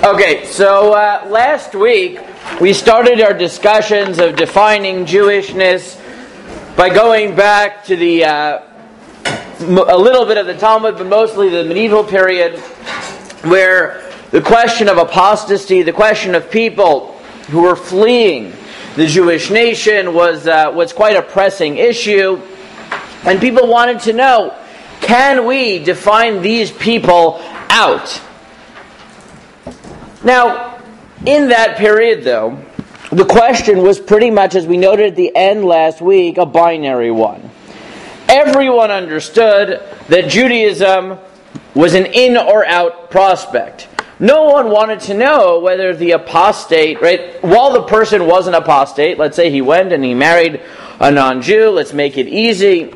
Okay, so last week we started our discussions of defining Jewishness by going back to the a little bit of the Talmud, but mostly the medieval period, where the question of apostasy, the question of people who were fleeing the Jewish nation was quite a pressing issue, and people wanted to know, can we define these people out? Now, in that period, though, the question was pretty much, as we noted at the end last week, a binary one. Everyone understood that Judaism was an in or out prospect. No one wanted to know whether the apostate, right, while the person was an apostate, let's say he went and he married a non-Jew, let's make it easy,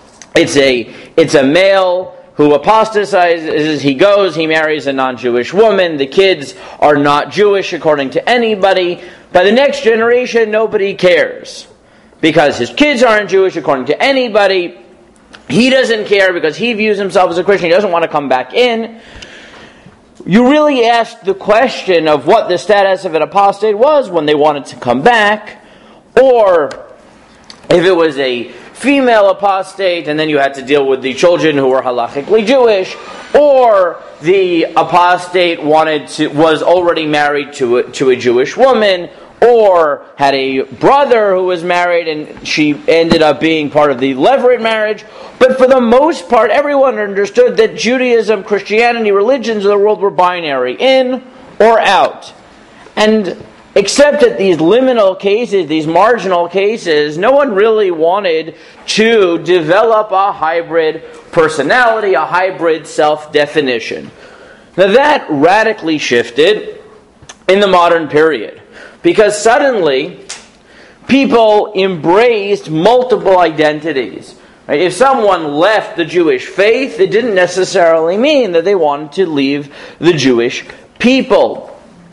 it's a male who apostatizes, he goes, he marries a non-Jewish woman, the kids are not Jewish according to anybody. By the next generation, nobody cares, because his kids aren't Jewish according to anybody. He doesn't care because he views himself as a Christian, he doesn't want to come back in. You really asked the question of what the status of an apostate was when they wanted to come back, or if it was a female apostate, and then you had to deal with the children who were halachically Jewish, or the apostate was already married to a Jewish woman, or had a brother who was married and she ended up being part of the levirate marriage. But for the most part, everyone understood that Judaism, Christianity, religions of the world were binary, in or out. And except at these liminal cases, these marginal cases, no one really wanted to develop a hybrid personality, a hybrid self-definition. Now that radically shifted in the modern period, because suddenly people embraced multiple identities. Right? If someone left the Jewish faith, it didn't necessarily mean that they wanted to leave the Jewish people.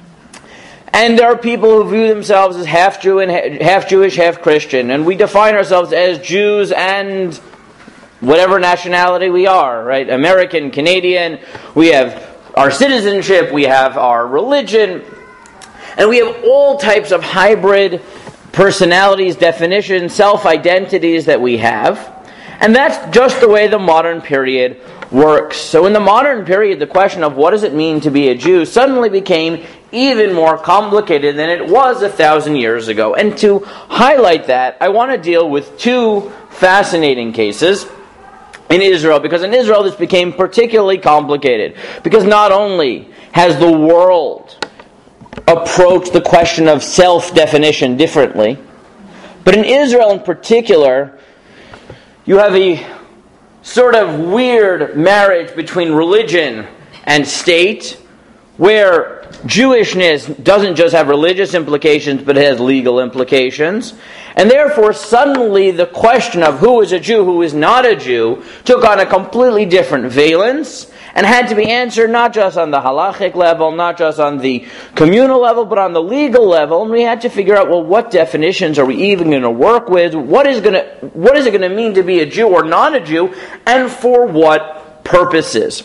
And there are people who view themselves as half Jew and half Jewish, half Christian. And we define ourselves as Jews and whatever nationality we are, right? American, Canadian, we have our citizenship, we have our religion, and we have all types of hybrid personalities, definitions, self-identities that we have. And that's just the way the modern period works. So in the modern period, the question of what does it mean to be a Jew suddenly became even more complicated than it was 1,000 years ago. And to highlight that, I want to deal with two fascinating cases in Israel, because in Israel this became particularly complicated, because not only has the world approached the question of self-definition differently, but in Israel in particular, you have a sort of weird marriage between religion and state, where Jewishness doesn't just have religious implications, but it has legal implications. And therefore, suddenly the question of who is a Jew, who is not a Jew, took on a completely different valence, and had to be answered not just on the halachic level, not just on the communal level, but on the legal level. And we had to figure out, well, what definitions are we even going to work with? What is it going to mean to be a Jew or not a Jew? And for what purposes?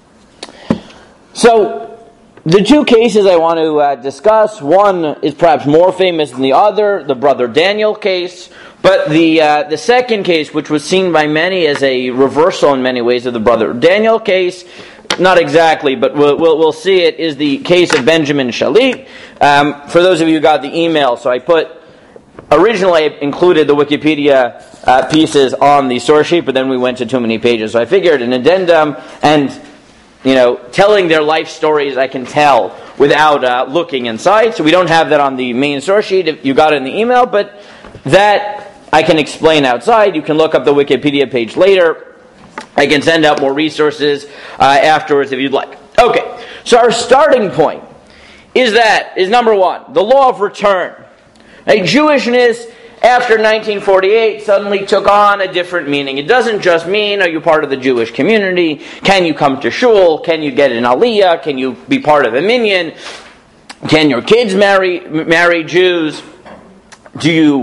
So, the two cases I want to discuss, one is perhaps more famous than the other, the brother Daniel case. But the second case, which was seen by many as a reversal in many ways of the brother Daniel case, not exactly, but we'll see it, is the case of Benjamin Shalit. For those of you who got the email, so originally I included the Wikipedia pieces on the source sheet, but then we went to too many pages. So I figured an addendum and, telling their life stories I can tell without looking inside. So we don't have that on the main source sheet if you got it in the email, but that I can explain outside. You can look up the Wikipedia page later. I can send out more resources afterwards if you'd like. Okay, so our starting point is number one, the law of return. Now, Jewishness after 1948 suddenly took on a different meaning. It doesn't just mean, are you part of the Jewish community? Can you come to shul? Can you get an aliyah? Can you be part of a minyan? Can your kids marry Jews? Do you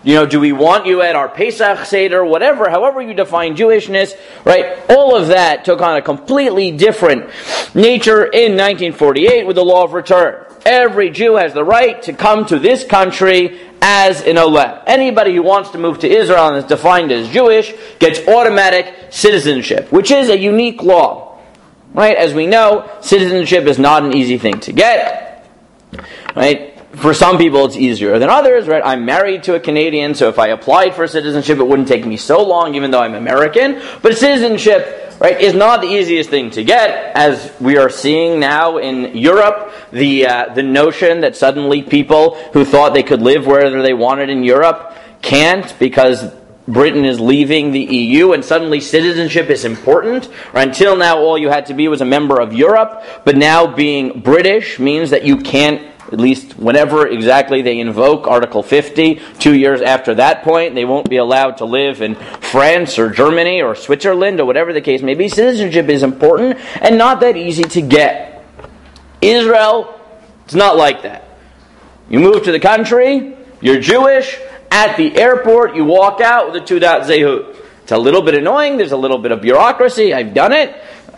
Do we want you at our Pesach Seder, whatever, however you define Jewishness, right? All of that took on a completely different nature in 1948 with the law of return. Every Jew has the right to come to this country as an Oleh. Anybody who wants to move to Israel and is defined as Jewish gets automatic citizenship, which is a unique law. Right? As we know, citizenship is not an easy thing to get. Right? For some people, it's easier than others, right? I'm married to a Canadian, so if I applied for citizenship, it wouldn't take me so long, even though I'm American. But citizenship, right, is not the easiest thing to get, as we are seeing now in Europe. The notion that suddenly people who thought they could live wherever they wanted in Europe can't because Britain is leaving the EU, and suddenly citizenship is important. Until now, all you had to be was a member of Europe, but now being British means that you can't, at least whenever exactly they invoke Article 50, 2 years after that point, they won't be allowed to live in France or Germany or Switzerland or whatever the case may be. Citizenship is important and not that easy to get. Israel, it's not like that. You move to the country, you're Jewish, at the airport you walk out with a Teudat Zehut. It's a little bit annoying, there's a little bit of bureaucracy, I've done it.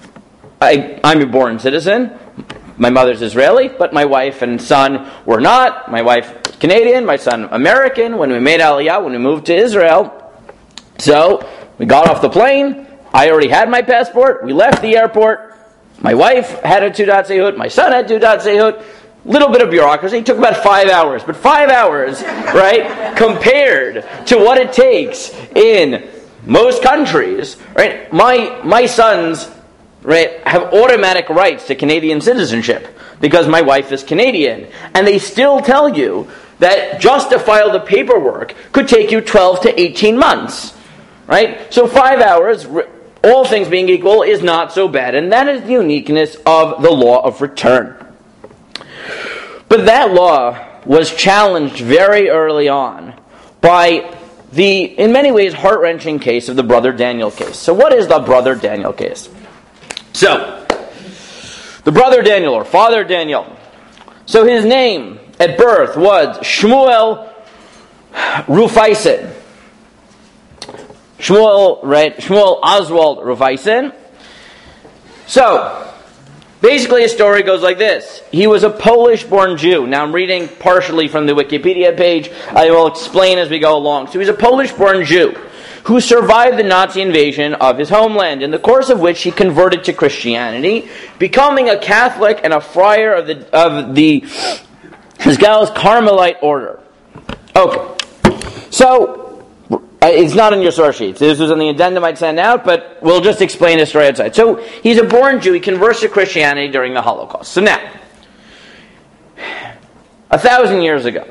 I'm a born citizen. My mother's Israeli, but my wife and son were not. My wife Canadian, my son American. When we made Aliyah, when we moved to Israel. So, we got off the plane. I already had my passport. We left the airport. My wife had a Teudat Zehut. My son had Teudat Zehut. Little bit of bureaucracy. It took about 5 hours. But 5 hours, right, compared to what it takes in most countries, right? My sons, right, have automatic rights to Canadian citizenship because my wife is Canadian. And they still tell you that just to file the paperwork could take you 12 to 18 months. Right? So 5 hours, all things being equal, is not so bad. And that is the uniqueness of the law of return. But that law was challenged very early on by the, in many ways, heart-wrenching case of the Brother Daniel case. So what is the Brother Daniel case? So, the brother Daniel, or father Daniel, so his name at birth was Shmuel Rufaisen. Shmuel Oswald Rufaisen. So, basically his story goes like this. He was a Polish-born Jew. Now I'm reading partially from the Wikipedia page. I will explain as we go along. So he's a Polish-born Jew who survived the Nazi invasion of his homeland, in the course of which he converted to Christianity, becoming a Catholic and a friar of the Haskell's Carmelite order. Okay. So, it's not in your source sheets. This was on the addendum I'd send out, but we'll just explain his story outside. So, he's a born Jew. He converts to Christianity during the Holocaust. So now, 1,000 years ago,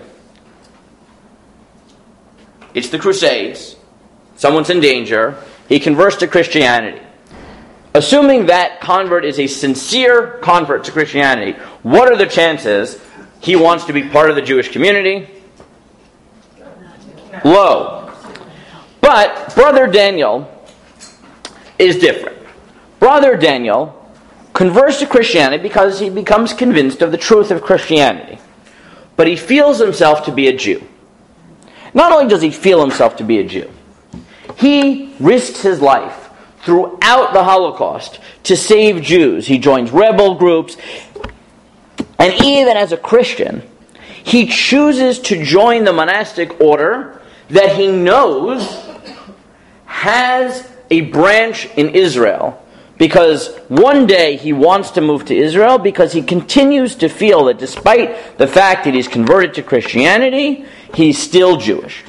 it's the Crusades. Someone's in danger. He converts to Christianity. Assuming that convert is a sincere convert to Christianity, what are the chances he wants to be part of the Jewish community? Low. But Brother Daniel is different. Brother Daniel converts to Christianity because he becomes convinced of the truth of Christianity. But he feels himself to be a Jew. Not only does he feel himself to be a Jew, he risks his life throughout the Holocaust to save Jews. He joins rebel groups. And even as a Christian, he chooses to join the monastic order that he knows has a branch in Israel. Because one day he wants to move to Israel because he continues to feel that despite the fact that he's converted to Christianity, he's still Jewish.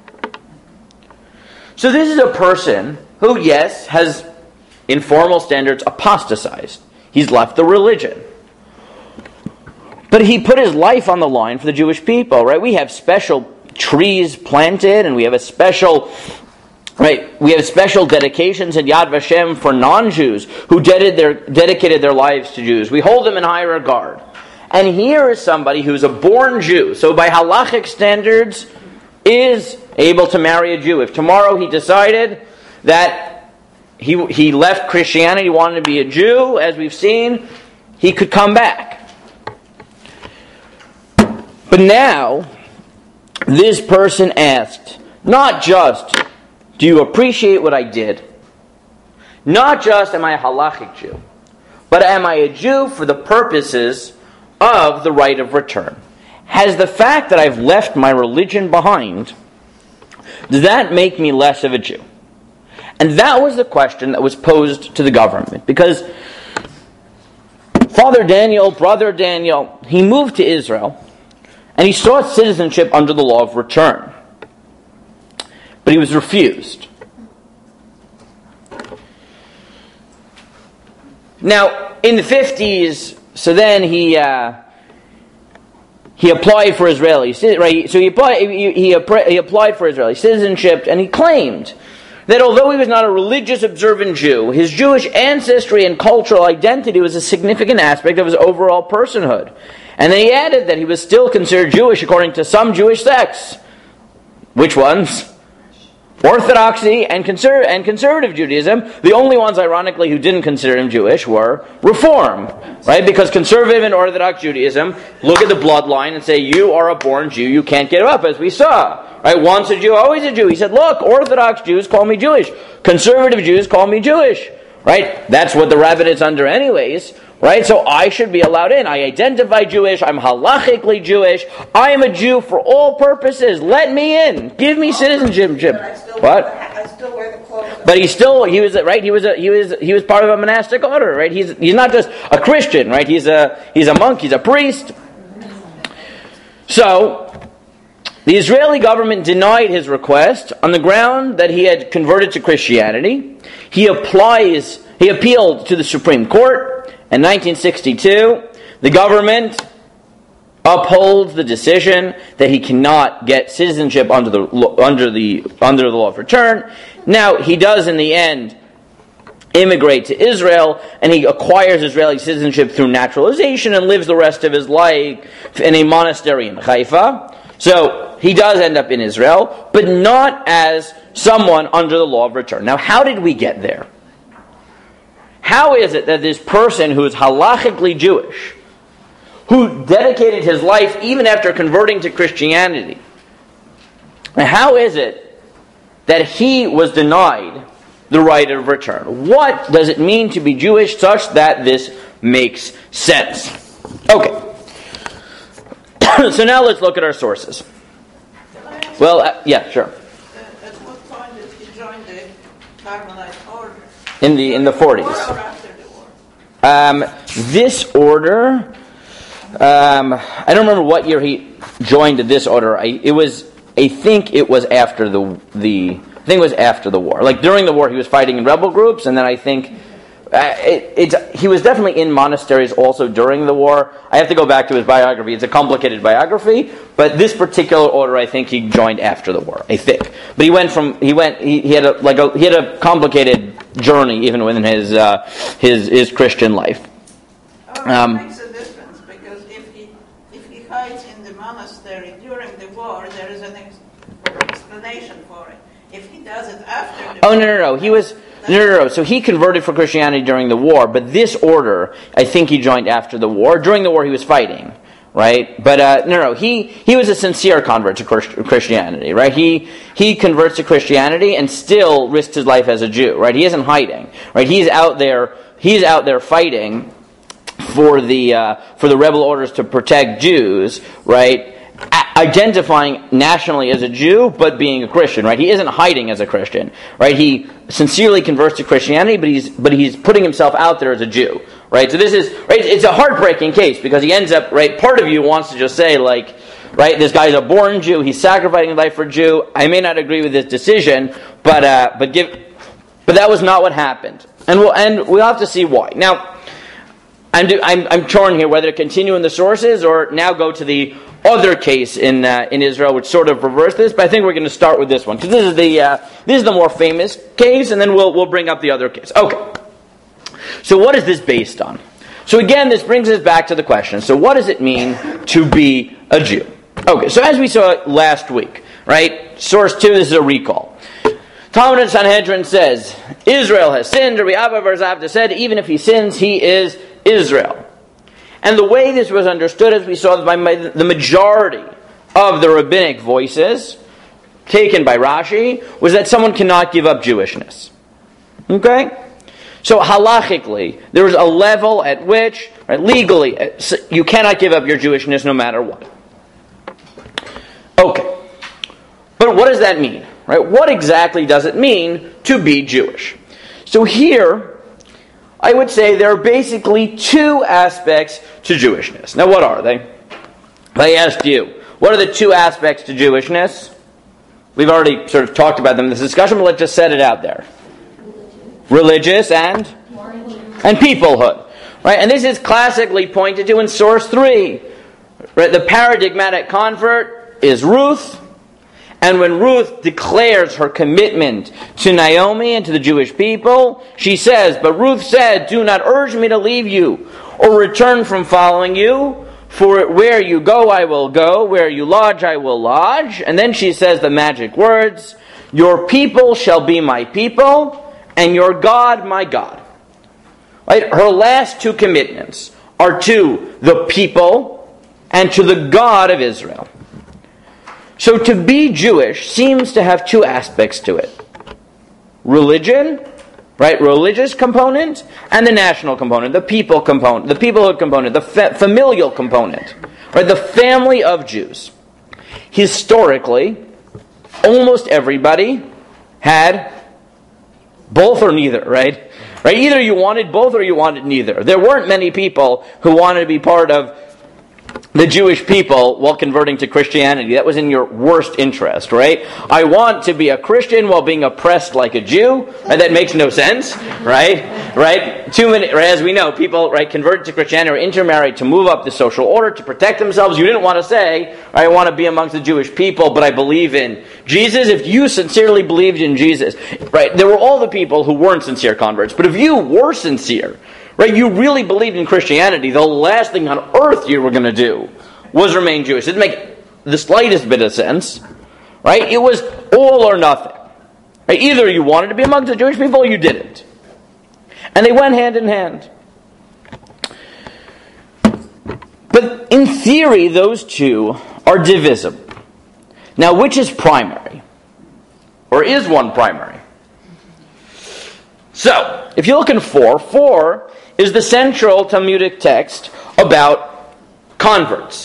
So this is a person who, yes, has, in formal standards, apostatized. He's left the religion. But he put his life on the line for the Jewish people, right? We have special trees planted, and we have special dedications in Yad Vashem for non-Jews who dedicated their lives to Jews. We hold them in high regard. And here is somebody who's a born Jew. So by halachic standards, is able to marry a Jew. If tomorrow he decided that he left Christianity, wanted to be a Jew, as we've seen, he could come back. But now, this person asked, not just, do you appreciate what I did? Not just, am I a halachic Jew? But am I a Jew for the purposes of the right of return? Has the fact that I've left my religion behind, does that make me less of a Jew? And that was the question that was posed to the government. Because Father Daniel, Brother Daniel, he moved to Israel, and he sought citizenship under the law of return. But he was refused. Now, in the 50s, so then he applied for Israeli, right? So he applied for Israeli citizenship, and he claimed that although he was not a religious observant Jew, his Jewish ancestry and cultural identity was a significant aspect of his overall personhood. And then he added that he was still considered Jewish according to some Jewish sects. Which ones? Orthodoxy and conservative Judaism. The only ones, ironically, who didn't consider him Jewish were Reform, right? Because conservative and Orthodox Judaism look at the bloodline and say, you are a born Jew, you can't get up, as we saw. Right? Once a Jew, always a Jew. He said, look, Orthodox Jews call me Jewish. Conservative Jews call me Jewish. Right? That's what the rabbinate's under anyways. Right? So I should be allowed in. I identify Jewish. I'm halachically Jewish. I am a Jew for all purposes. Let me in. Give me citizenship. What? I still wear the clothes. But he was part of a monastic order, right? He's not just a Christian, right? He's a monk, he's a priest. So the Israeli government denied his request on the ground that he had converted to Christianity. He appealed to the Supreme Court. In 1962, the government upholds the decision that he cannot get citizenship under the law of return. Now, he does in the end immigrate to Israel, and he acquires Israeli citizenship through naturalization and lives the rest of his life in a monastery in Haifa. So he does end up in Israel, but not as someone under the law of return. Now, how did we get there? How is it that this person who is halachically Jewish, who dedicated his life even after converting to Christianity, how is it that he was denied the right of return? What does it mean to be Jewish such that this makes sense? Okay. So now let's look at our sources. Well, yeah, sure. At what point did he join the Carmelite order? In the 40s. Before or after the war? This order, I don't remember what year he joined this order. I think it was after the war. Like during the war, he was fighting in rebel groups, and then I think he was definitely in monasteries also during the war. I have to go back to his biography. It's a complicated biography, but this particular order, I think he joined after the war. I think, but he had a complicated journey even within his Christian life. It makes a difference because if he hides in the monastery during the war, there is an explanation for it. If he does it after the war... No. He was... No. So he converted for Christianity during the war, but this order, I think he joined after the war. During the war, he was fighting, right? But no. He was a sincere convert to Christianity, right? He converts to Christianity and still risks his life as a Jew, right? He isn't hiding, right? He's out there fighting for the rebel orders to protect Jews, right? Identifying nationally as a Jew, but being a Christian, right? He isn't hiding as a Christian, right? He sincerely converts to Christianity, but he's putting himself out there as a Jew, right? So this is, right, it's a heartbreaking case because he ends up, right, part of you wants to just say, like, right, this guy's a born Jew, he's sacrificing his life for a Jew. I may not agree with this decision, but that was not what happened. And we'll have to see why. Now, I'm torn here whether to continue in the sources or now go to the other case in Israel, which sort of reversed this. But I think we're going to start with this one because this is the more famous case, and then we'll bring up the other case. Okay. So what is this based on? So again, this brings us back to the question. So what does it mean to be a Jew? Okay. So as we saw last week, right? Source 2. This is a recall. Talmud and Sanhedrin says Israel has sinned. Rabbi Abba bar Zavda said even if he sins, he is Israel. And the way this was understood, as we saw by the majority of the rabbinic voices, taken by Rashi, was that someone cannot give up Jewishness. Okay? So halachically, there is a level at which, legally, you cannot give up your Jewishness no matter what. Okay. But what does that mean? Right? What exactly does it mean to be Jewish? So here, I would say there are basically two aspects to Jewishness. Now what are they? If I asked you, what are the two aspects to Jewishness? We've already sort of talked about them in this discussion, but let's just set it out there. Religious and peoplehood. Right? And this is classically pointed to in source 3. Right? The paradigmatic convert is Ruth. And when Ruth declares her commitment to Naomi and to the Jewish people, she says, "But Ruth said, 'Do not urge me to leave you or return from following you. For where you go, I will go. Where you lodge, I will lodge.'" And then she says the magic words, "Your people shall be my people, and your God my God." Right? Her last two commitments are to the people and to the God of Israel. So to be Jewish seems to have two aspects to it. Religion, right? Religious component, and the national component, the people component, the peoplehood component, the familial component, right? The family of Jews. Historically, almost everybody had both or neither, right? Right? Either you wanted both or you wanted neither. There weren't many people who wanted to be part of the Jewish people while converting to Christianity. That was in your worst interest, right? I want to be a Christian while being oppressed like a Jew. Right? That makes no sense, right? Right? Too many, right? As we know, people, right, converted to Christianity or intermarried to move up the social order, to protect themselves. You didn't want to say, I want to be amongst the Jewish people, but I believe in Jesus. If you sincerely believed in Jesus, right? There were all the people who weren't sincere converts, but if you were sincere, right, you really believed in Christianity, the last thing on earth you were going to do was remain Jewish. It didn't make the slightest bit of sense. Right? It was all or nothing. Right? Either you wanted to be amongst the Jewish people or you didn't. And they went hand in hand. But in theory, those two are divisible. Now, which is primary? Or is one primary? So, if you look in 4 is the central Talmudic text about converts.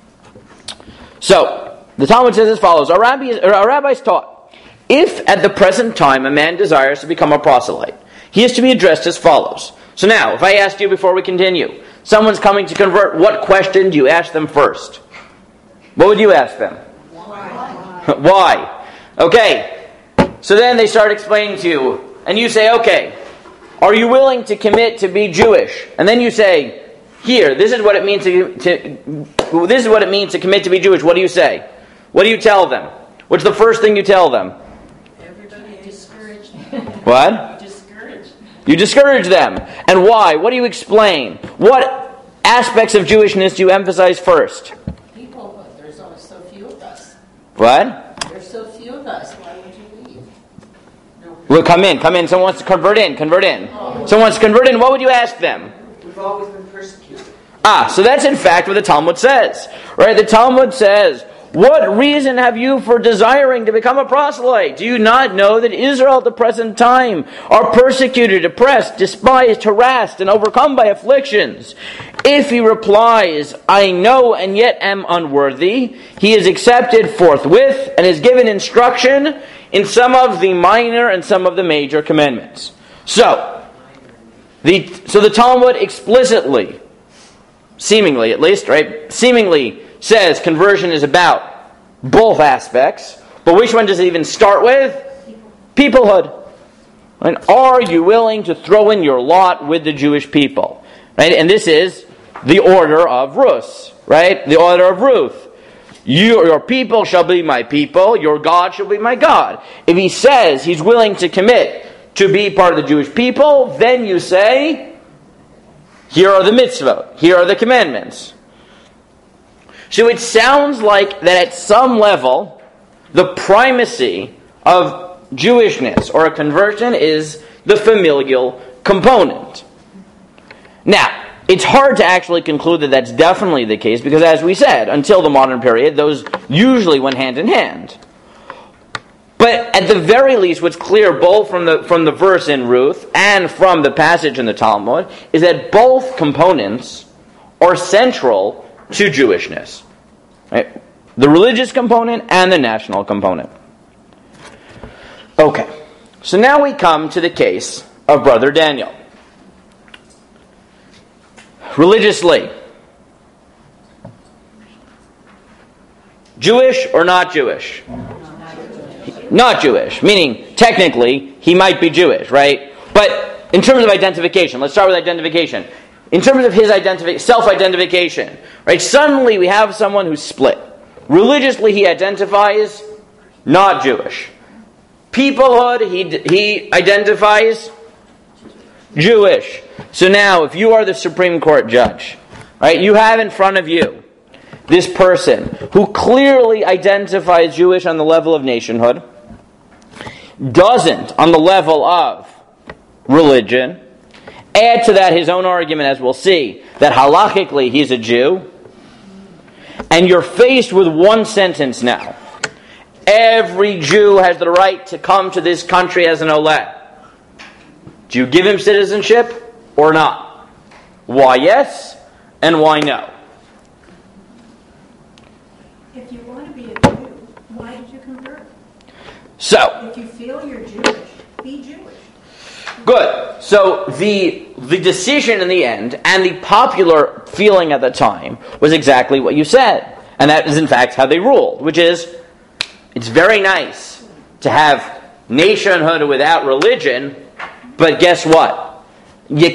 So, the Talmud says as follows, our rabbis taught, if at the present time a man desires to become a proselyte, he is to be addressed as follows. So now, if I asked you before we continue, someone's coming to convert, what question do you ask them first? What would you ask them? Why? Why? Okay, so then they start explaining to you, and you say, okay, are you willing to commit to be Jewish? And then you say, here, this is what it means to commit to be Jewish. What do you say? What do you tell them? What's the first thing you tell them? Everybody discouraged. What? Discouraged. You discourage them. And why? What do you explain? What aspects of Jewishness do you emphasize first? People, there's only so few of us. What? There's so few of us. Why would you leave? No. Well, come in. Someone wants to convert in. Someone wants to convert in. What would you ask them? We've always been persecuted. So that's in fact what the Talmud says. Right? The Talmud says, what reason have you for desiring to become a proselyte? Do you not know that Israel at the present time are persecuted, oppressed, despised, harassed, and overcome by afflictions? If he replies, I know and yet am unworthy, he is accepted forthwith and is given instruction in some of the minor and some of the major commandments. So the Talmud explicitly, seemingly at least, right, seemingly says conversion is about both aspects, but which one does it even start with? Peoplehood. Right? Are you willing to throw in your lot with the Jewish people? Right? And this is the order of Ruth, right? The order of Ruth. Your people shall be my people, your God shall be my God. If he says he's willing to commit to be part of the Jewish people, then you say, here are the mitzvot, here are the commandments. So it sounds like that at some level, the primacy of Jewishness or a conversion is the familial component. Now, it's hard to actually conclude that that's definitely the case because, as we said, until the modern period, those usually went hand in hand. But at the very least, what's clear both from the verse in Ruth and from the passage in the Talmud is that both components are central to Jewishness. Right? The religious component and the national component. Okay, so now we come to the case of Brother Daniel. Religiously, Jewish or not Jewish? Not Jewish, meaning technically he might be Jewish, right? But in terms of identification, let's start with identification. In terms of his self-identification, right? Suddenly we have someone who's split. Religiously he identifies not Jewish. Peoplehood, he identifies Jewish. So now, if you are the Supreme Court judge, right, you have in front of you this person who clearly identifies Jewish on the level of nationhood, doesn't on the level of religion, add to that his own argument, as we'll see, that halachically he's a Jew, and you're faced with one sentence now. Every Jew has the right to come to this country as an Oleh. Do you give him citizenship or not? Why yes and why no? If you want to be a Jew, why did you convert? So, if you feel you're Jewish, be Jewish. Good. So the decision in the end and the popular feeling at the time was exactly what you said. And that is in fact how they ruled, which is it's very nice to have nationhood without religion, but guess what? We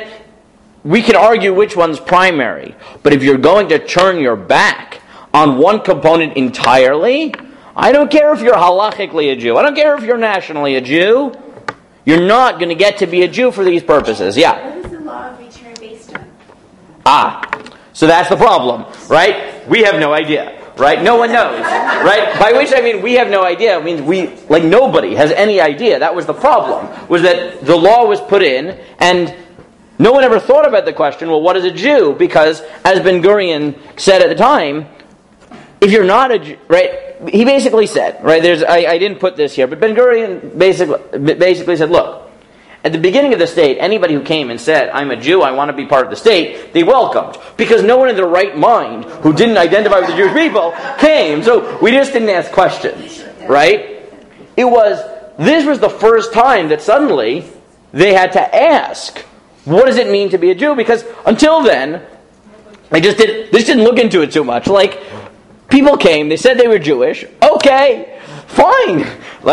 can argue which one's primary, but if you're going to turn your back on one component entirely, I don't care if you're halachically a Jew, I don't care if you're nationally a Jew, you're not going to get to be a Jew for these purposes. Yeah? What is the law of return based on? So that's the problem, right? We have no idea. Right? No one knows. Right? By which I mean we have no idea. It means nobody has any idea. That was the problem. Was that the law was put in and no one ever thought about the question, well, what is a Jew? Because as Ben Gurion said at the time, if you're not a Jew, right? He basically said, right, I didn't put this here, but Ben Gurion basically said, look, at the beginning of the state, anybody who came and said, I'm a Jew, I want to be part of the state, they welcomed. Because no one in their right mind who didn't identify with the Jewish people came. So we just didn't ask questions. Right? This was the first time that suddenly they had to ask, what does it mean to be a Jew? Because until then, they just didn't look into it too much. Like, people came, they said they were Jewish, okay, fine.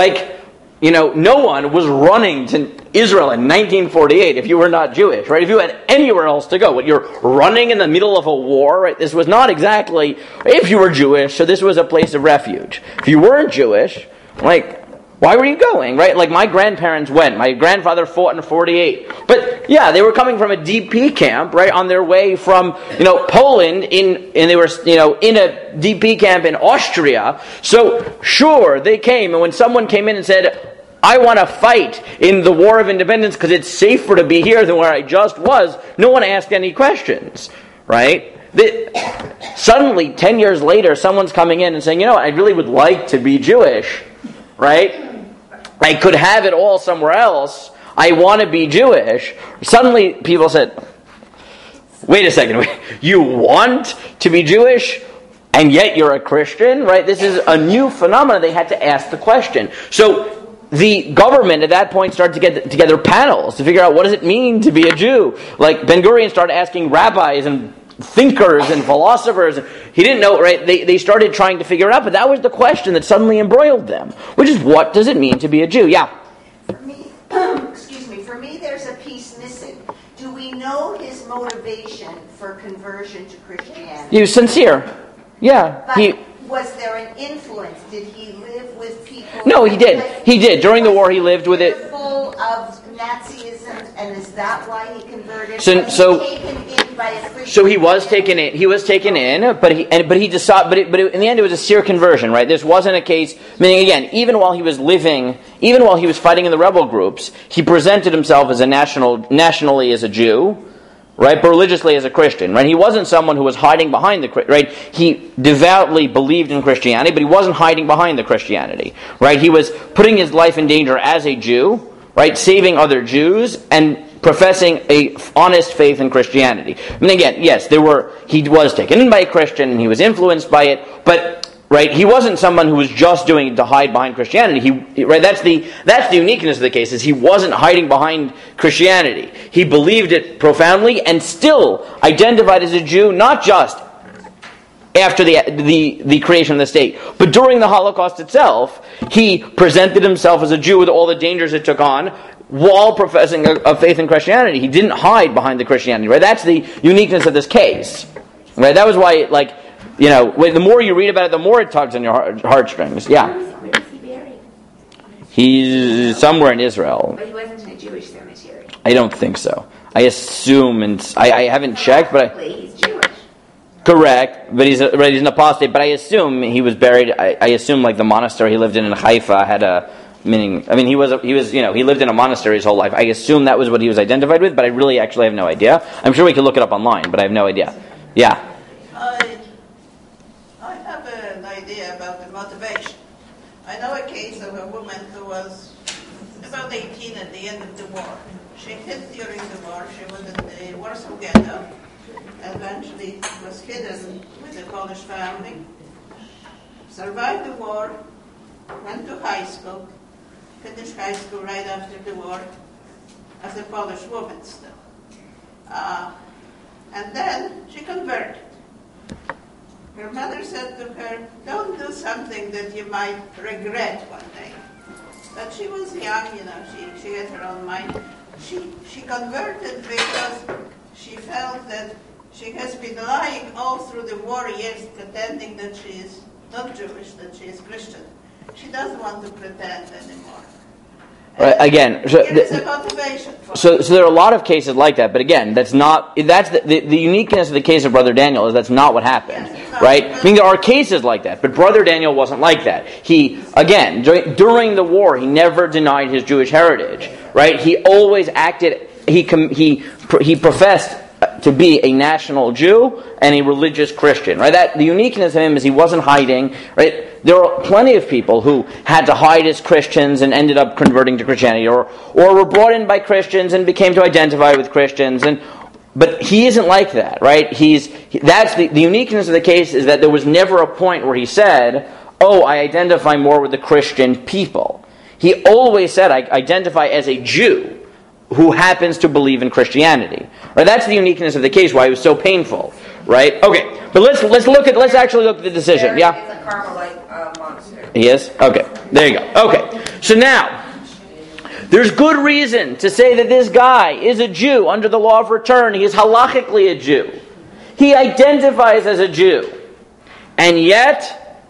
No one was running to Israel in 1948 if you were not Jewish, right? If you had anywhere else to go, you're running in the middle of a war, right? This was not exactly, if you were Jewish, so this was a place of refuge. If you weren't Jewish, why were you going, right? My grandparents went. My grandfather fought in 48. But, yeah, they were coming from a DP camp, right, on their way from, Poland, and they were, in a DP camp in Austria. So, sure, they came, and when someone came in and said, I want to fight in the War of Independence because it's safer to be here than where I just was, no one asked any questions, right? Suddenly, 10 years later, someone's coming in and saying, I really would like to be Jewish, right? I could have it all somewhere else. I want to be Jewish. Suddenly, people said, wait a second, you want to be Jewish? And yet you're a Christian, right? This is a new phenomenon. They had to ask the question. So, the government at that point started to get together panels to figure out what does it mean to be a Jew. Ben Gurion started asking rabbis and thinkers and philosophers. He didn't know, right? They started trying to figure it out, but that was the question that suddenly embroiled them, which is what does it mean to be a Jew? Yeah? For me, there's a piece missing. Do we know his motivation for conversion to Christianity? He was sincere. Yeah. But was there an influence? Did he live with people? No, he did. He did. During the war, he lived with it. Full of Nazism, and is that why he converted? So taken in by a Christian? So he was taken in. He was taken in, but he decided. But in the end, it was a sincere conversion, right? This wasn't a case. Meaning, again, even while he was fighting in the rebel groups, he presented himself as nationally as a Jew, right? But religiously as a Christian, right? He wasn't someone who was hiding behind right? He devoutly believed in Christianity, but he wasn't hiding behind the Christianity, right? He was putting his life in danger as a Jew, right? Saving other Jews and professing a honest faith in Christianity. I mean, again, yes, he was taken in by a Christian and he was influenced by it, but right, he wasn't someone who was just doing it to hide behind Christianity. Right, that's the uniqueness of the case, is he wasn't hiding behind Christianity. He believed it profoundly and still identified as a Jew, not just after the creation of the state, but during the Holocaust itself. He presented himself as a Jew with all the dangers it took on, while professing a faith in Christianity. He didn't hide behind the Christianity, right? That's the uniqueness of this case, right? That was why, the more you read about it, the more it tugs on your heartstrings. Yeah. Where is he buried? He's somewhere in Israel. But he wasn't in a Jewish cemetery. I don't think so. I assume, and I haven't checked, but He's Jewish. Correct, but he's an apostate. But I assume he was buried. I assume the monastery he lived in Haifa had a meaning. I mean, he lived in a monastery his whole life. I assume that was what he was identified with, but I really actually have no idea. I'm sure we could look it up online, but I have no idea. Yeah. I have an idea about the motivation. I know a case of a woman who was about 18 at the end of the war. She hid during the war. She was in the Warsaw Ghetto. Eventually was hidden with a Polish family. Survived the war. Went to high school. Finished high school right after the war as a Polish woman still. And then she converted. Her mother said to her, don't do something that you might regret one day. But she was young, she had her own mind. She converted because she felt that she has been lying all through the war years, pretending that she is not Jewish, that she is Christian. She doesn't want to pretend anymore. Right, again, it's a motivation for so there are a lot of cases like that, but again, that's the uniqueness of the case of Brother Daniel is that's not what happened, right? I mean, there are cases like that, but Brother Daniel wasn't like that. He, again, during the war, he never denied his Jewish heritage, right? He always acted, he professed to be a national Jew and a religious Christian, right? That the uniqueness of him is he wasn't hiding, right? There are plenty of people who had to hide as Christians and ended up converting to Christianity, or were brought in by Christians and became to identify with Christians, but he isn't like that, right? That's the uniqueness of the case, is that there was never a point where he said, "Oh, I identify more with the Christian people." He always said, "I identify as a Jew who happens to believe in Christianity." Right? That's the uniqueness of the case, why it was so painful. Right? Okay, but let's actually look at the decision. Yeah? It's a Carmelite monastery. He is? Okay, there you go. Okay, so now, there's good reason to say that this guy is a Jew under the law of return. He is halachically a Jew. He identifies as a Jew. And yet,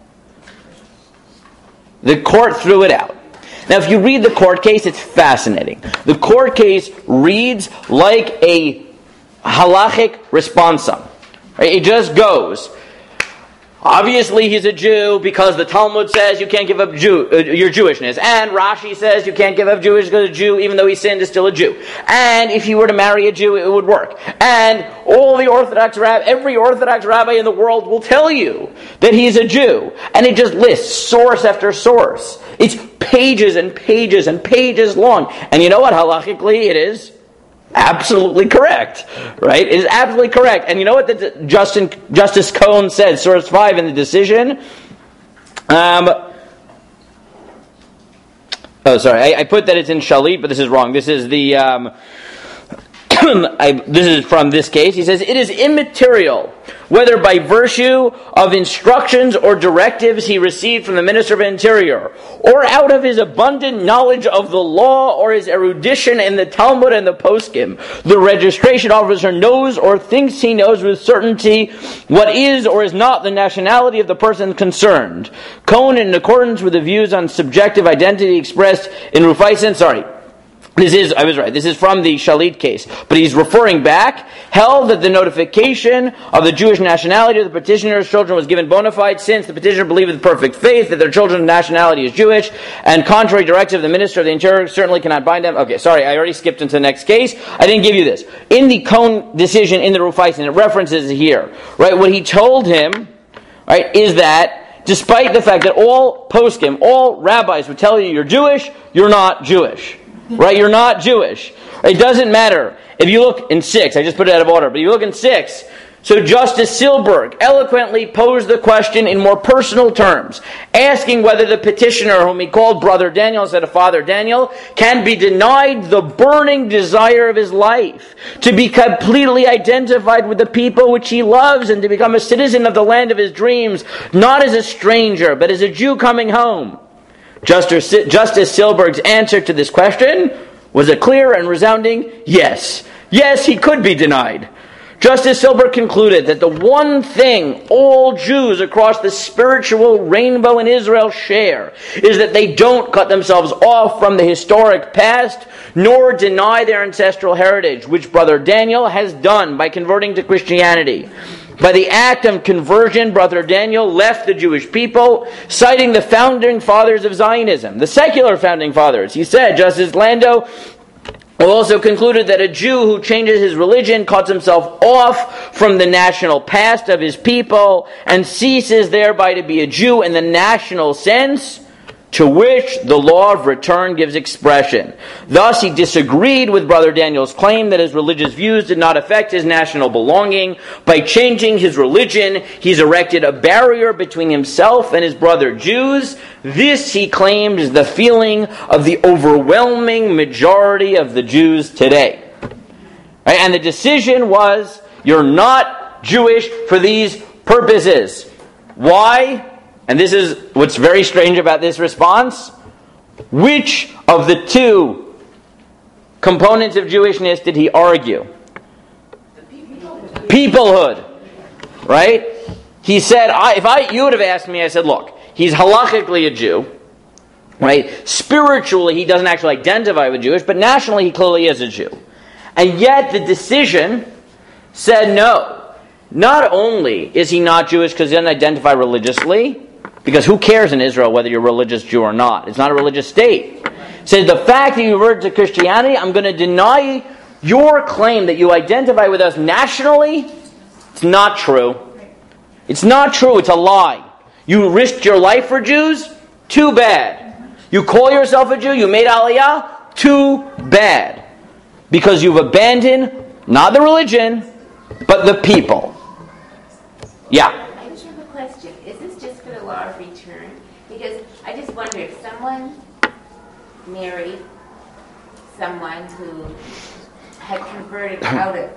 the court threw it out. Now, if you read the court case, it's fascinating. The court case reads like a halachic responsum. Right? It just goes, obviously he's a Jew because the Talmud says you can't give up your Jewishness. And Rashi says you can't give up Jewish because a Jew, even though he sinned, is still a Jew. And if you were to marry a Jew, it would work. And every Orthodox rabbi in the world will tell you that he's a Jew. And it just lists source after source. It's pages and pages and pages long. And you know what? Halachically, it is absolutely correct. Right? It is absolutely correct. And you know what Justice Cohn said, source 5 in the decision? I put that it's in Shalit, but this is wrong. This is the... this is from this case. He says, it is immaterial whether by virtue of instructions or directives he received from the Minister of Interior, or out of his abundant knowledge of the law or his erudition in the Talmud and the Poskim, the registration officer knows or thinks he knows with certainty what is or is not the nationality of the person concerned. Cohn, in accordance with the views on subjective identity expressed in Rufeisen, I was right, this is from the Shalit case, but he's referring back, held that the notification of the Jewish nationality of the petitioner's children was given bona fide since the petitioner believed with perfect faith that their children's nationality is Jewish, and contrary directive of the Minister of the Interior certainly cannot bind them. Okay, sorry, I already skipped into the next case. I didn't give you this. In the Cohn decision in the Rufeisen, it references here, right, what he told him, right, is that despite the fact that all poskim, all rabbis would tell you you're Jewish, you're not Jewish. Right? You're not Jewish. It doesn't matter. If you look in 6, I just put it out of order, but if you look in 6, so Justice Silberg eloquently posed the question in more personal terms, asking whether the petitioner, whom he called Brother Daniel instead of Father Daniel, can be denied the burning desire of his life, to be completely identified with the people which he loves and to become a citizen of the land of his dreams, not as a stranger, but as a Jew coming home. Justice Silberg's answer to this question was a clear and resounding yes. Yes, he could be denied. Justice Silberg concluded that the one thing all Jews across the spiritual rainbow in Israel share is that they don't cut themselves off from the historic past, nor deny their ancestral heritage, which Brother Daniel has done by converting to Christianity. By the act of conversion, Brother Daniel left the Jewish people, citing the founding fathers of Zionism, the secular founding fathers. He said, Justice Landau also concluded that a Jew who changes his religion cuts himself off from the national past of his people and ceases thereby to be a Jew in the national sense to which the law of return gives expression. Thus, he disagreed with Brother Daniel's claim that his religious views did not affect his national belonging. By changing his religion, he's erected a barrier between himself and his brother Jews. This, he claimed, is the feeling of the overwhelming majority of the Jews today. Right? And the decision was, you're not Jewish for these purposes. Why? And this is what's very strange about this response. Which of the two components of Jewishness did he argue? Peoplehood. Right? He said, you would have asked me, I said, look, he's halachically a Jew. Right? Spiritually, he doesn't actually identify with Jewish, but nationally, he clearly is a Jew. And yet, the decision said no. Not only is he not Jewish because he doesn't identify religiously, because who cares in Israel whether you're a religious Jew or not? It's not a religious state. So the fact that you converted to Christianity, I'm going to deny your claim that you identify with us nationally. It's not true. It's not true. It's a lie. You risked your life for Jews? Too bad. You call yourself a Jew? You made Aliyah? Too bad. Because you've abandoned not the religion, but the people. Yeah. I just have a question. Is this just for the law of return? Because I just wonder if someone married someone who had converted out of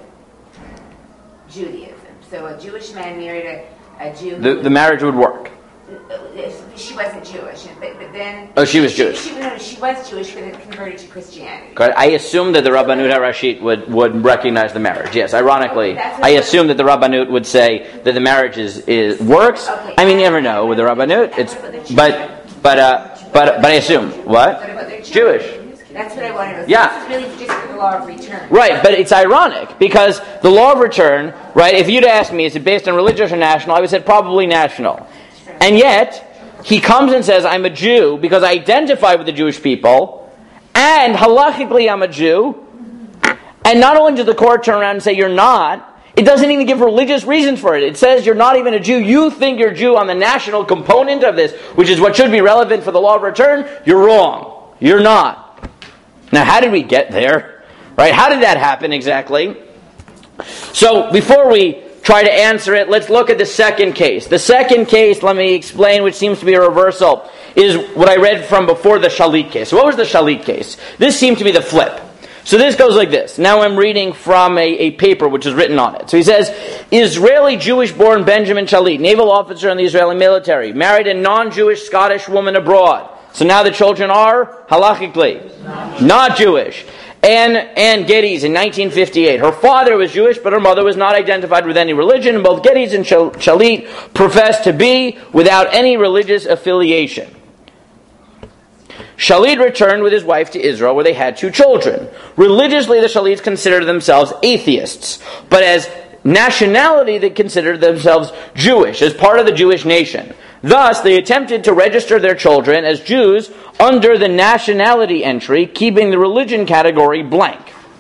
Judaism. So a Jewish man married a Jew. The marriage would work. She wasn't Jewish, but then... Oh, she was Jewish. She was Jewish, but then converted to Christianity. I assume that the Rabbanut HaRashit would recognize the marriage. Yes, ironically, Okay, I assume that the Rabbanut would say that the marriage is works. Okay. I mean, you never know with the Rabbanut. But I assume what? What about their children? Jewish. That's what I wanted to know. Yeah. This is really just for the law of return. Right, but it's ironic because the law of return, right? If you'd asked me, is it based on religious or national? I would say probably national. And yet, he comes and says, I'm a Jew because I identify with the Jewish people, and halachically I'm a Jew. And not only does the court turn around and say you're not, it doesn't even give religious reasons for it. It says you're not even a Jew. You think you're Jew on the national component of this, which is what should be relevant for the law of return. You're wrong. You're not. Now, how did we get there? Right? How did that happen exactly? So, before we try to answer it, let's look at the second case. The second case, let me explain, which seems to be a reversal, is what I read from before the Shalit case. So what was the Shalit case? This seemed to be the flip. So this goes like this. Now I'm reading from a paper which is written on it. So he says, Israeli Jewish-born Benjamin Shalit, naval officer in the Israeli military, married a non-Jewish Scottish woman abroad. So now the children are, halachically, not Jewish. Anne Geddes in 1958. Her father was Jewish, but her mother was not identified with any religion. And both Geddes and Shalit professed to be without any religious affiliation. Shalit returned with his wife to Israel, where they had 2 children. Religiously, the Shalits considered themselves atheists, but as nationality, they considered themselves Jewish, as part of the Jewish nation. Thus, they attempted to register their children as Jews under the nationality entry, keeping the religion category blank.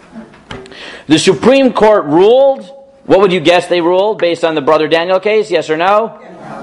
The Supreme Court ruled, what would you guess they ruled based on the Brother Daniel case? Yes or no?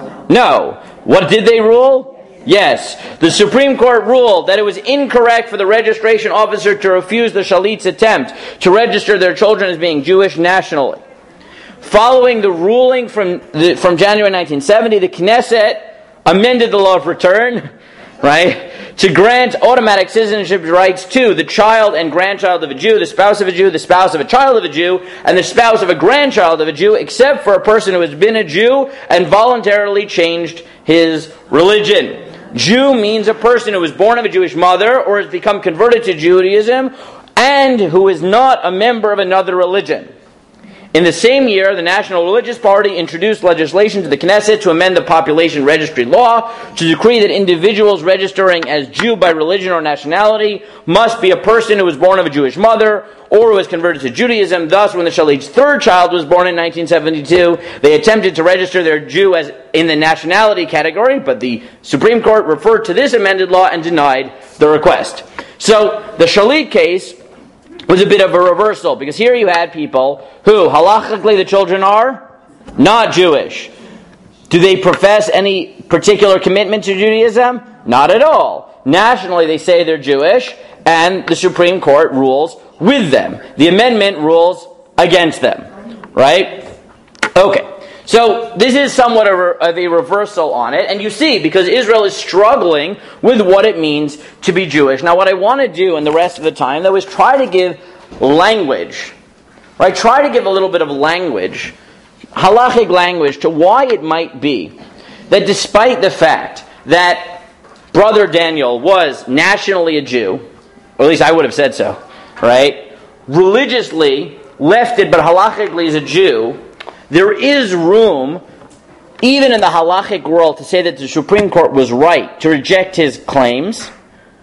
No. What did they rule? Yes. The Supreme Court ruled that it was incorrect for the registration officer to refuse the Shalit's attempt to register their children as being Jewish nationally. Following the ruling from January 1970, the Knesset amended the law of return, right, to grant automatic citizenship rights to the child and grandchild of a Jew, the spouse of a Jew, the spouse of a child of a Jew, and the spouse of a grandchild of a Jew, except for a person who has been a Jew and voluntarily changed his religion. Jew means a person who was born of a Jewish mother or has become converted to Judaism and who is not a member of another religion. In the same year, the National Religious Party introduced legislation to the Knesset to amend the population registry law to decree that individuals registering as Jew by religion or nationality must be a person who was born of a Jewish mother or who was converted to Judaism. Thus, when the Shalit's 3rd child was born in 1972, they attempted to register their Jew as in the nationality category, but the Supreme Court referred to this amended law and denied the request. So, the Shalit case was a bit of a reversal, because here you had people who, halachically, the children are not Jewish. Do they profess any particular commitment to Judaism? Not at all. Nationally, they say they're Jewish, and the Supreme Court rules with them. The amendment rules against them. Right? Okay. So, this is somewhat of a reversal on it, and you see, because Israel is struggling with what it means to be Jewish. Now, what I want to do in the rest of the time, though, is try to give language, right? Try to give a little bit of language, halachic language, to why it might be that despite the fact that Brother Daniel was nationally a Jew, or at least I would have said so, right? Religiously lefted, but halachically is a Jew, there is room, even in the halachic world, to say that the Supreme Court was right to reject his claims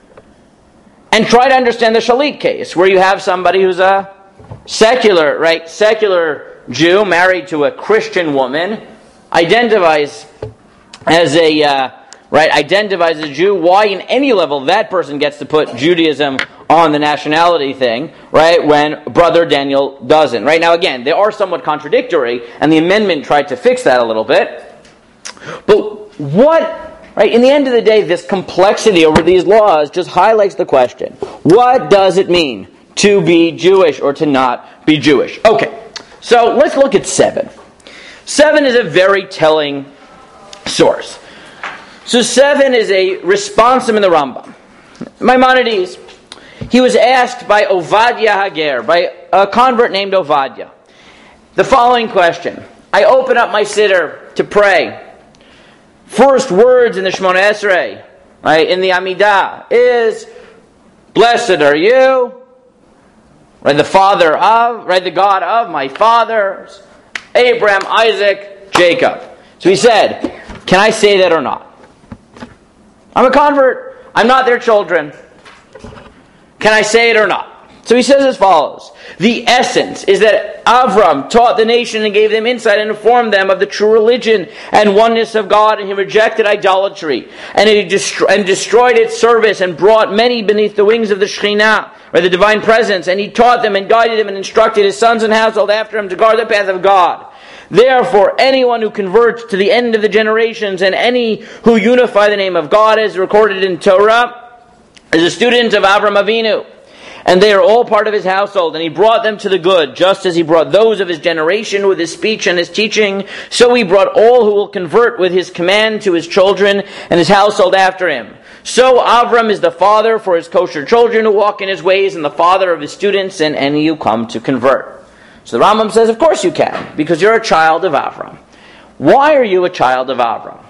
and try to understand the Shalit case, where you have somebody who's a secular Jew married to a Christian woman, identifies as a Jew. Why, in any level, that person gets to put Judaism on the nationality thing, right, when Brother Daniel doesn't. Right, now again, they are somewhat contradictory, and the amendment tried to fix that a little bit. But what, right, in the end of the day, this complexity over these laws just highlights the question. What does it mean to be Jewish or to not be Jewish? Okay, so let's look at 7. 7 is a very telling source. So 7 is a responsum in the Rambam. Maimonides, he was asked by Ovadia Hager, by a convert named Ovadia, the following question. I open up my siddur to pray. First words in the Shemona Esrei, right, in the Amidah, is, blessed are you, right, the father of, right, the God of my fathers, Abraham, Isaac, Jacob. So he said, can I say that or not? I'm a convert. I'm not their children. Can I say it or not? So he says as follows. The essence is that Avram taught the nation and gave them insight and informed them of the true religion and oneness of God, and he rejected idolatry, and he destroyed its service and brought many beneath the wings of the Shekhinah, or the divine presence, and he taught them and guided them and instructed his sons and household after him to guard the path of God. Therefore, anyone who converts to the end of the generations and any who unify the name of God as recorded in Torah is a student of Avram Avinu. And they are all part of his household. And he brought them to the good, just as he brought those of his generation with his speech and his teaching. So he brought all who will convert with his command to his children and his household after him. So Avram is the father for his kosher children who walk in his ways, and the father of his students and any who come to convert. So the Rambam says, of course you can, because you're a child of Avram. Why are you a child of Avram?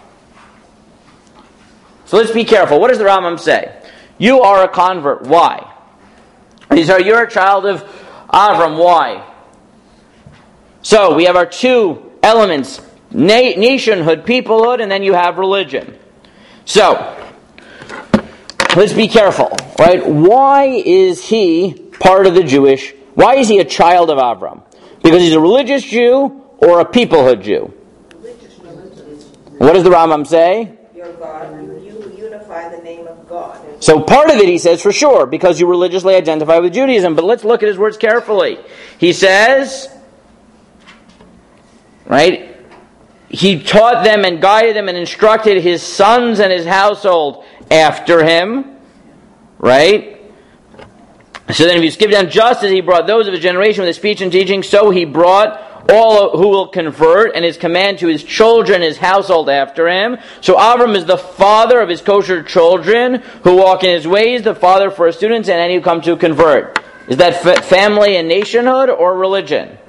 So let's be careful. What does the Rambam say? You are a convert. Why? He says, you're a child of Avram. Why? So we have our two elements, nationhood, peoplehood, and then you have religion. So, let's be careful, right? Why is he part of the Jewish? Why is he a child of Avram? Because he's a religious Jew or a peoplehood Jew? What does the Rambam say? Your God, you unify the name of God. So part of it, he says, for sure, because you religiously identify with Judaism. But let's look at his words carefully. He says, right, he taught them and guided them and instructed his sons and his household after him, right? So then if you skip down, just as he brought those of his generation with his speech and teaching, so he brought all who will convert, and his command to his children, his household after him. So Avram is the father of his kosher children who walk in his ways, the father for his students, and any who come to convert. Is that family and nationhood or religion?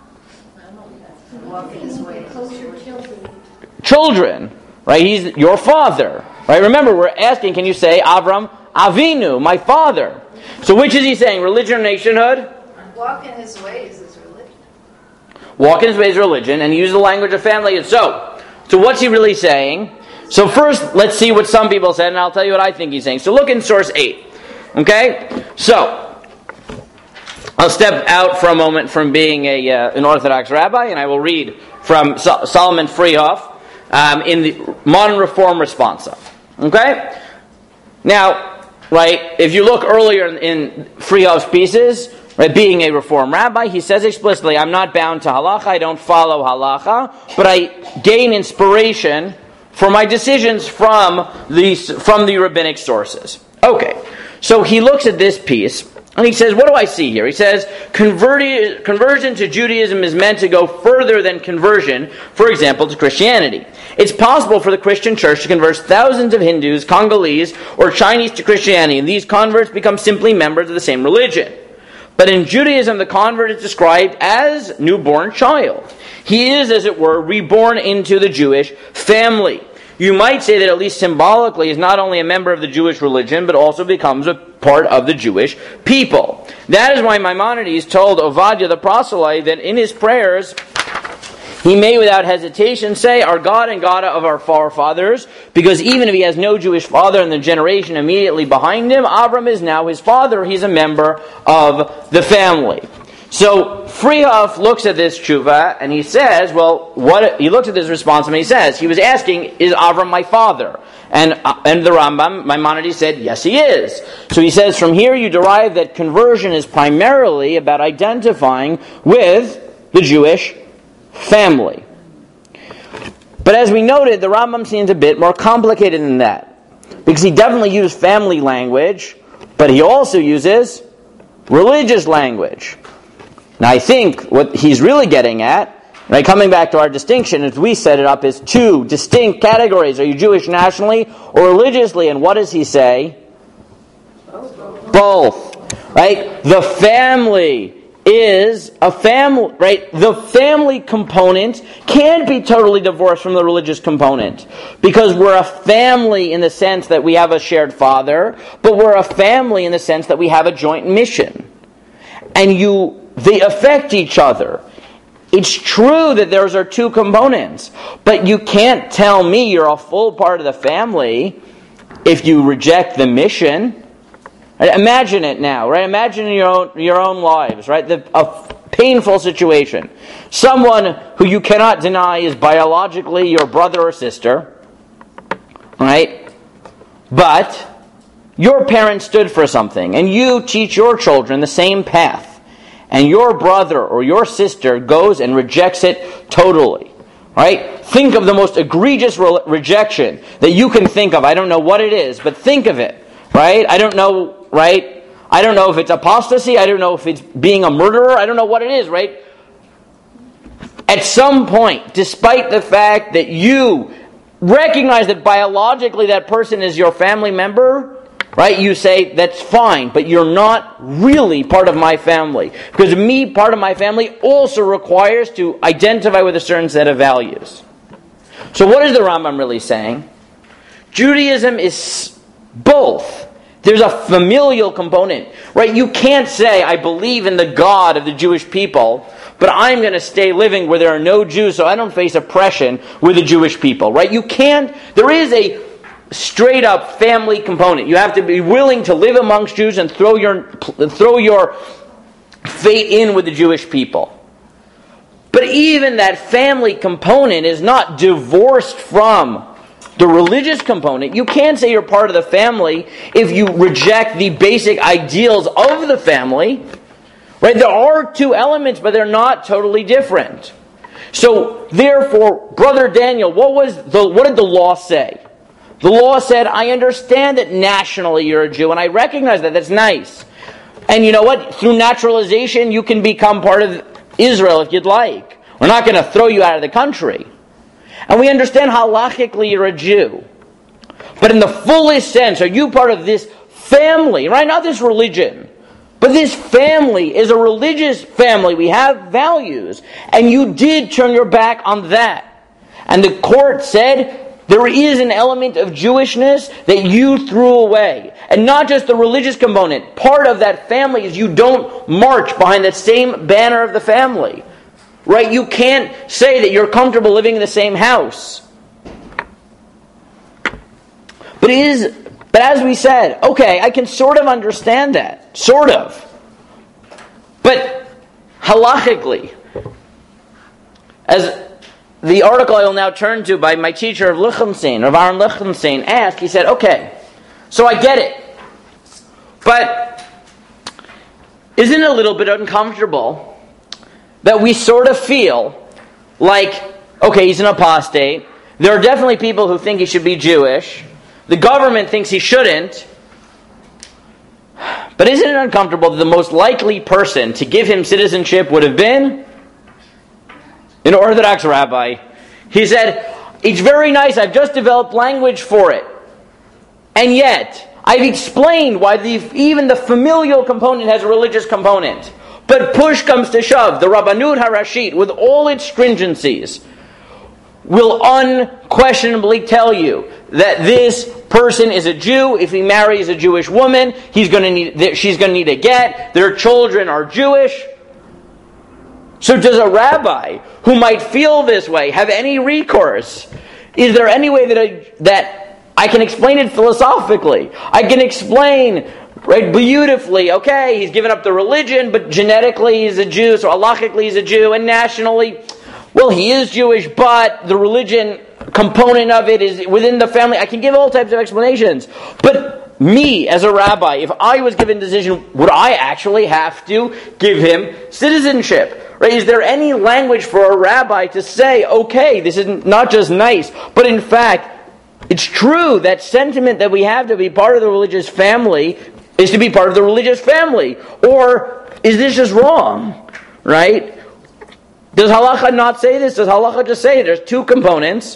Children, right? He's your father, right? Remember, we're asking, can you say Avram Avinu, my father? So which is he saying, religion or nationhood? Walk in his ways is religion. Walk in his ways is religion, and use the language of family. And so what's he really saying? So first, let's see what some people said, and I'll tell you what I think he's saying. So look in source 8. Okay? So, I'll step out for a moment from being an Orthodox rabbi, and I will read from Solomon Freehoff in the Modern Reform Responsa. Okay? Now, right, if you look earlier in Freehoff's pieces, right, being a Reform rabbi, he says explicitly, I'm not bound to halacha, I don't follow halacha, but I gain inspiration for my decisions from the rabbinic sources. Okay, so he looks at this piece, and he says, what do I see here? He says, conversion to Judaism is meant to go further than conversion, for example, to Christianity. It's possible for the Christian church to convert thousands of Hindus, Congolese, or Chinese to Christianity, and these converts become simply members of the same religion. But in Judaism, the convert is described as newborn child. He is, as it were, reborn into the Jewish family. You might say that at least symbolically is not only a member of the Jewish religion, but also becomes a part of the Jewish people. That is why Maimonides told Ovadia the proselyte that in his prayers, he may without hesitation say, our God and God of our forefathers, because even if he has no Jewish father in the generation immediately behind him, Avram is now his father. He's a member of the family. So Freehoff looks at this tshuva and he says, he looks at this response and he says, he was asking, is Avram my father? And the Rambam, Maimonides, said, yes, he is. So he says, from here you derive that conversion is primarily about identifying with the Jewish family. But as we noted, the Rambam seems a bit more complicated than that. Because he definitely used family language, but he also uses religious language. Now I think what he's really getting at, right, coming back to our distinction, as we set it up, is two distinct categories. Are you Jewish nationally or religiously? And what does he say? Both. Right? The family is a family, right? The family component can't be totally divorced from the religious component. Because we're a family in the sense that we have a shared father, but we're a family in the sense that we have a joint mission. And they affect each other. It's true that those are two components, but you can't tell me you're a full part of the family if you reject the mission. Imagine it now, right? Imagine your own lives, right? A painful situation. Someone who you cannot deny is biologically your brother or sister, right? But your parents stood for something, and you teach your children the same path. And your brother or your sister goes and rejects it totally. Right? Think of the most egregious rejection that you can think of. I don't know what it is, but think of it. Right? I don't know, right? I don't know if it's apostasy. I don't know if it's being a murderer. I don't know what it is, right? At some point, despite the fact that you recognize that biologically that person is your family member, right? You say, that's fine, but you're not really part of my family. Because part of my family also requires to identify with a certain set of values. So what is the Rambam really saying? Judaism is both. There's a familial component, right? You can't say, I believe in the God of the Jewish people, but I'm going to stay living where there are no Jews so I don't face oppression with the Jewish people, right? You can't, there is a straight up family component. You have to be willing to live amongst Jews and throw your fate in with the Jewish people. But even that family component is not divorced from the religious component. You can't say you're part of the family if you reject the basic ideals of the family. Right? There are two elements, but they're not totally different. So, therefore, Brother Daniel, what did the law say? The law said, I understand that nationally you're a Jew, and I recognize that. That's nice. And you know what? Through naturalization, you can become part of Israel if you'd like. We're not going to throw you out of the country. And we understand halachically you're a Jew. But in the fullest sense, are you part of this family, right? Not this religion. But this family is a religious family. We have values. And you did turn your back on that. And the court said there is an element of Jewishness that you threw away. And not just the religious component. Part of that family is you don't march behind that same banner of the family. Right? You can't say that you're comfortable living in the same house. But as we said, okay, I can sort of understand that. Sort of. But halachically, as the article I will now turn to by my teacher of Lichtenstein, of Aaron Lichtenstein, asked, he said, okay, so I get it. But isn't it a little bit uncomfortable that we sort of feel like, okay, he's an apostate. There are definitely people who think he should be Jewish. The government thinks he shouldn't. But isn't it uncomfortable that the most likely person to give him citizenship would have been an Orthodox rabbi? He said, it's very nice, I've just developed language for it. And yet, I've explained why even the familial component has a religious component. But push comes to shove. The Rabbanut HaRashit, with all its stringencies, will unquestionably tell you that this person is a Jew. If he marries a Jewish woman, she's going to need a get. Their children are Jewish. So does a rabbi who might feel this way have any recourse? Is there any way that I can explain it philosophically? I can explain beautifully, okay, he's given up the religion, but genetically he's a Jew, so halachically he's a Jew, and nationally, well, he is Jewish, but the religion component of it is within the family. I can give all types of explanations. But me, as a rabbi, if I was given a decision, would I actually have to give him citizenship? Right? Is there any language for a rabbi to say, okay, this is not just nice, but in fact, it's true, that sentiment that we have to be part of the religious family is to be part of the religious family. Or is this just wrong? Right? Does halacha not say this? Does halacha just say there's two components?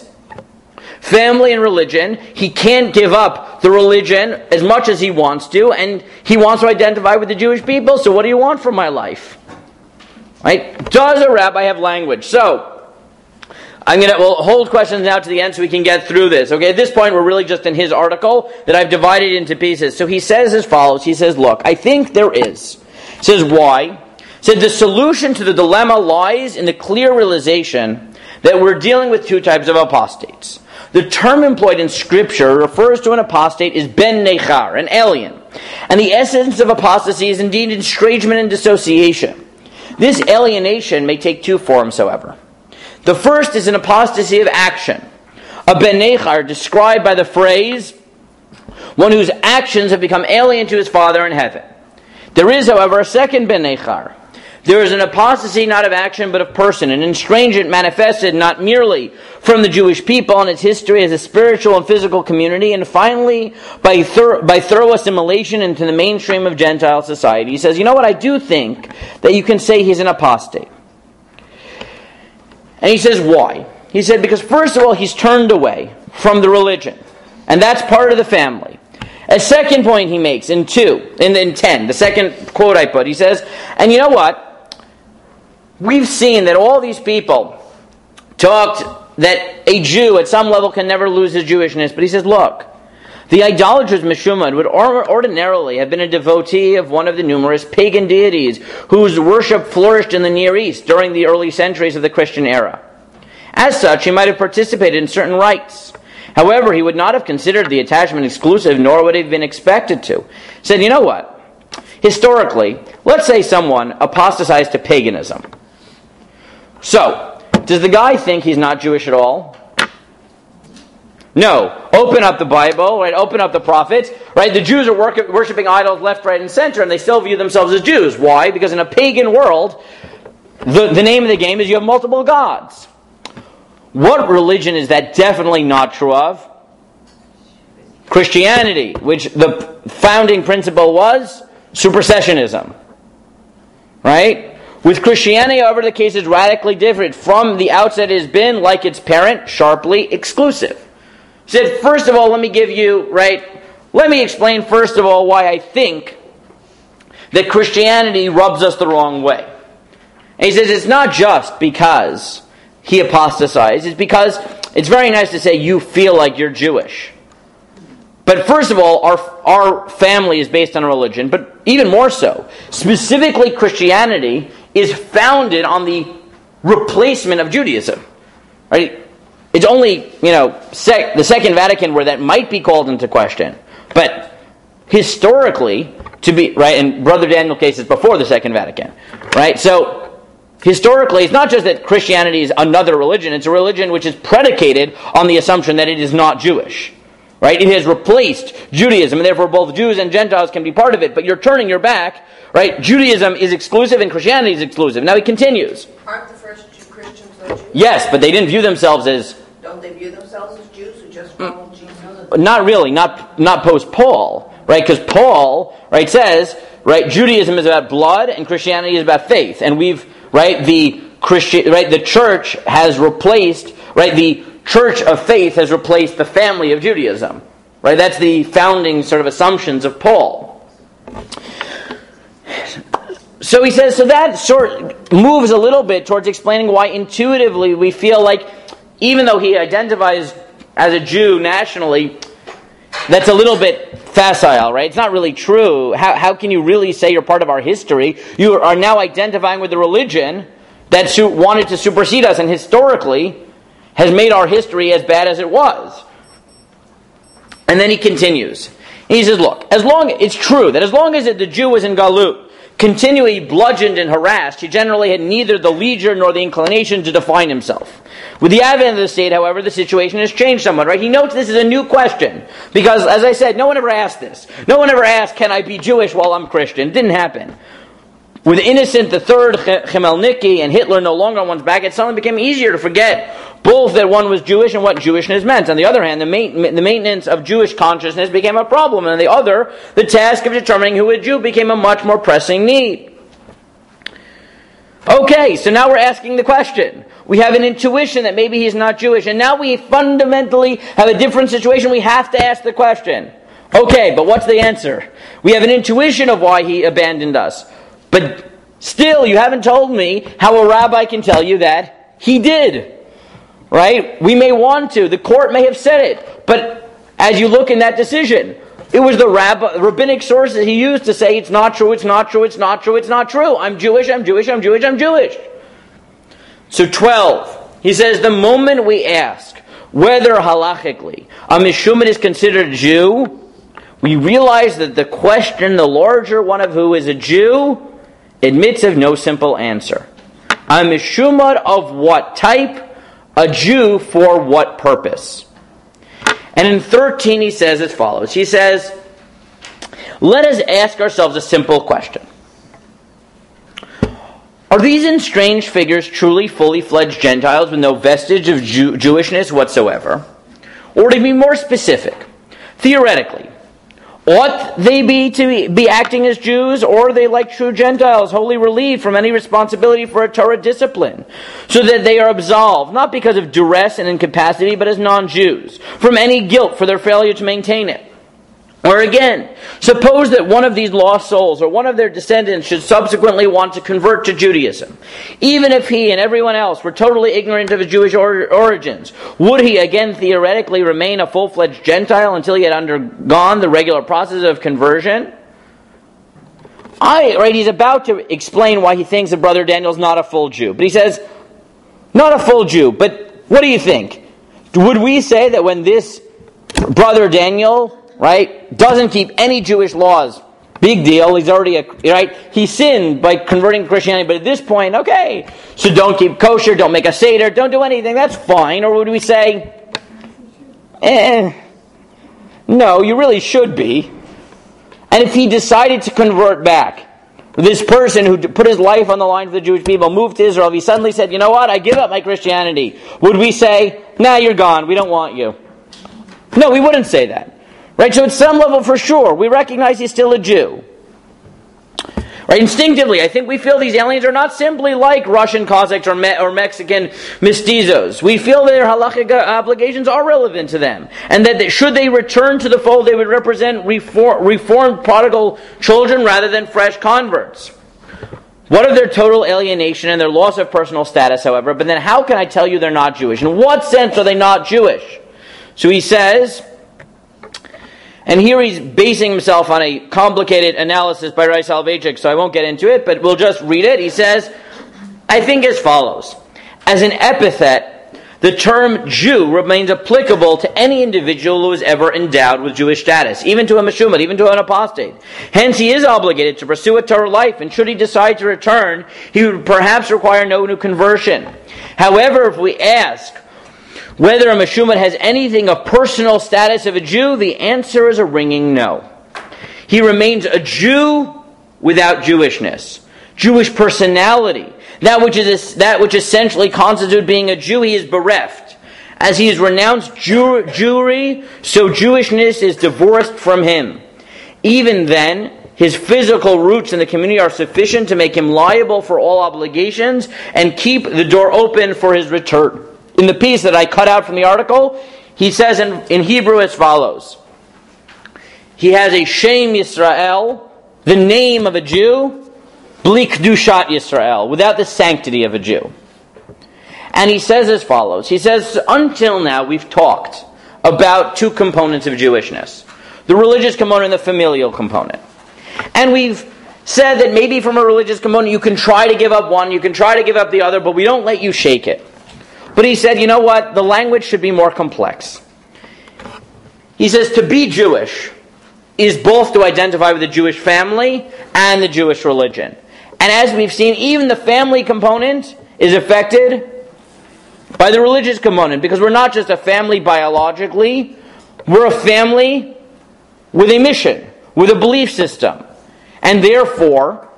Family and religion. He can't give up the religion as much as he wants to, and he wants to identify with the Jewish people, so what do you want from my life? Right? Does a rabbi have language? So, we'll hold questions now to the end so we can get through this. Okay, at this point we're really just in his article that I've divided into pieces. So he says as follows. He says, look, I think there is. He says, why? He said, the solution to the dilemma lies in the clear realization that we're dealing with two types of apostates. The term employed in Scripture refers to an apostate as ben nechar, an alien. And the essence of apostasy is indeed estrangement and dissociation. This alienation may take two forms, however. The first is an apostasy of action. A ben nechar described by the phrase, one whose actions have become alien to his Father in heaven. There is, however, a second ben nechar. There is an apostasy not of action but of person, an estrangement manifested not merely from the Jewish people and its history as a spiritual and physical community, and finally by thorough assimilation into the mainstream of Gentile society. He says, you know what, I do think that you can say he's an apostate. And he says, why? He said, because first of all, he's turned away from the religion. And that's part of the family. A second point he makes in 10, the second quote I put, he says, and you know what? We've seen that all these people talked that a Jew at some level can never lose his Jewishness. But he says, look, the idolatrous Meshumad would ordinarily have been a devotee of one of the numerous pagan deities whose worship flourished in the Near East during the early centuries of the Christian era. As such, he might have participated in certain rites, However, he would not have considered the attachment exclusive, nor would he have been expected to. He said, you know what? Historically, let's say someone apostatized to paganism. So, does the guy think he's not Jewish at all? No. Open up the Bible, right? Open up the prophets, right? The Jews are worshiping idols left, right, and center, and they still view themselves as Jews. Why? Because in a pagan world, the name of the game is you have multiple gods. What religion is that definitely not true of? Christianity, which the founding principle was supersessionism. Right? With Christianity, however, the case is radically different. From the outset, it has been, like its parent, sharply exclusive. He said, first of all, let me explain first of all why I think that Christianity rubs us the wrong way. And he says it's not just because he apostatized, it's because it's very nice to say you feel like you're Jewish. But first of all, our family is based on a religion, but even more so, specifically Christianity is founded on the replacement of Judaism. Right? It's only, the Second Vatican where that might be called into question. But historically, and Brother Daniel's case is before the Second Vatican. Right? So, historically, it's not just that Christianity is another religion, it's a religion which is predicated on the assumption that it is not Jewish. Right? It has replaced Judaism, and therefore both Jews and Gentiles can be part of it, but you're turning your back, right? Judaism is exclusive and Christianity is exclusive. Now he continues. Aren't the first Christians though Jews? Yes, but they didn't view themselves as... Don't they view themselves as Jews who just follow Jesus? Not really, not post-Paul, right? Because Paul, right, says, right, Judaism is about blood and Christianity is about faith. And we've, right, the church has replaced, right, the Church of faith has replaced the family of Judaism. Right? That's the founding sort of assumptions of Paul. So he says, so that sort moves a little bit towards explaining why intuitively we feel like, even though he identifies as a Jew nationally, that's a little bit facile, right? It's not really true. How can you really say you're part of our history? You are now identifying with a religion that wanted to supersede us, and historically has made our history as bad as it was. And then he continues. He says, look, it's true that as long as the Jew was in Galut, continually bludgeoned and harassed, he generally had neither the leisure nor the inclination to define himself. With the advent of the state, however, the situation has changed somewhat, right? He notes this is a new question. Because, as I said, no one ever asked this. No one ever asked, can I be Jewish while I'm Christian? It didn't happen. With Innocent III, Khmelnytsky, and Hitler no longer on one's back, it suddenly became easier to forget both that one was Jewish and what Jewishness meant. On the other hand, the maintenance of Jewish consciousness became a problem. And on the other, the task of determining who a Jew became a much more pressing need. Okay, so now we're asking the question. We have an intuition that maybe he's not Jewish. And now we fundamentally have a different situation. We have to ask the question. Okay, but what's the answer? We have an intuition of why he abandoned us. But still, you haven't told me how a rabbi can tell you that he did. Right? We may want to. The court may have said it. But as you look in that decision, it was the rabbinic sources he used to say it's not true, it's not true, it's not true, it's not true. I'm Jewish, I'm Jewish, I'm Jewish, I'm Jewish. So 12. He says, the moment we ask whether halachically a Mishumad is considered a Jew, we realize that the question, the larger one of who is a Jew, admits of no simple answer. A Mishumad of what type? A Jew for what purpose? And in 13 he says as follows. He says, let us ask ourselves a simple question. Are these estranged figures truly fully fledged Gentiles with no vestige of Jewishness whatsoever? Or to be more specific, theoretically, ought they to be acting as Jews, or are they like true Gentiles, wholly relieved from any responsibility for a Torah discipline, so that they are absolved, not because of duress and incapacity, but as non-Jews, from any guilt for their failure to maintain it? Or again, suppose that one of these lost souls or one of their descendants should subsequently want to convert to Judaism. Even if he and everyone else were totally ignorant of his Jewish origins, would he again theoretically remain a full-fledged Gentile until he had undergone the regular process of conversion? He's about to explain why he thinks that Brother Daniel's not a full Jew. But he says, not a full Jew, but what do you think? Would we say that when this brother Daniel, right, doesn't keep any Jewish laws, big deal, he's already, he sinned by converting to Christianity, but at this point, okay, so don't keep kosher, don't make a Seder, don't do anything, that's fine. Or would we say, no, you really should be. And if he decided to convert back, this person who put his life on the line for the Jewish people, moved to Israel, if he suddenly said, you know what, I give up my Christianity, would we say, nah, you're gone, we don't want you? No, we wouldn't say that. Right, so at some level, for sure, we recognize he's still a Jew. Right, instinctively, I think we feel these aliens are not simply like Russian Cossacks or Mexican mestizos. We feel their halachic obligations are relevant to them, and that should they return to the fold, they would represent reformed prodigal children rather than fresh converts. What of their total alienation and their loss of personal status, however? But then how can I tell you they're not Jewish? In what sense are they not Jewish? So he says, and here he's basing himself on a complicated analysis by Rai Soloveitchik, so I won't get into it, but we'll just read it. He says, I think as follows. As an epithet, the term Jew remains applicable to any individual who is ever endowed with Jewish status, even to a Meshumad, even to an apostate. Hence, he is obligated to pursue a Torah life, and should he decide to return, he would perhaps require no new conversion. However, if we ask whether a Meshumad has anything of personal status of a Jew, the answer is a ringing no. He remains a Jew without Jewishness, Jewish personality. That which essentially constitutes being a Jew, he is bereft. As he has renounced Jewry, so Jewishness is divorced from him. Even then, his physical roots in the community are sufficient to make him liable for all obligations and keep the door open for his return. In the piece that I cut out from the article, he says in Hebrew as follows. He has a Shem Yisrael, the name of a Jew, Bli Kedushat Yisrael, without the sanctity of a Jew. And he says as follows. He says, until now we've talked about two components of Jewishness. The religious component and the familial component. And we've said that maybe from a religious component you can try to give up one, you can try to give up the other, but we don't let you shake it. But he said, you know what? The language should be more complex. He says to be Jewish is both to identify with the Jewish family and the Jewish religion. And as we've seen, even the family component is affected by the religious component, because we're not just a family biologically, we're a family with a mission, with a belief system. And therefore,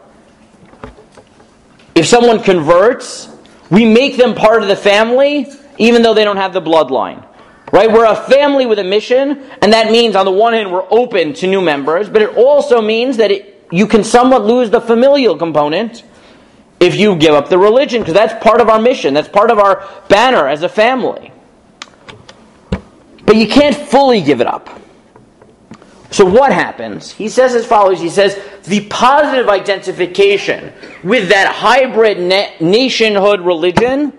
if someone converts, we make them part of the family, even though they don't have the bloodline. Right? We're a family with a mission, and that means, on the one hand, we're open to new members, but it also means that you can somewhat lose the familial component if you give up the religion, because that's part of our mission. That's part of our banner as a family. But you can't fully give it up. So what happens? He says as follows. He says, the positive identification with that hybrid nationhood religion,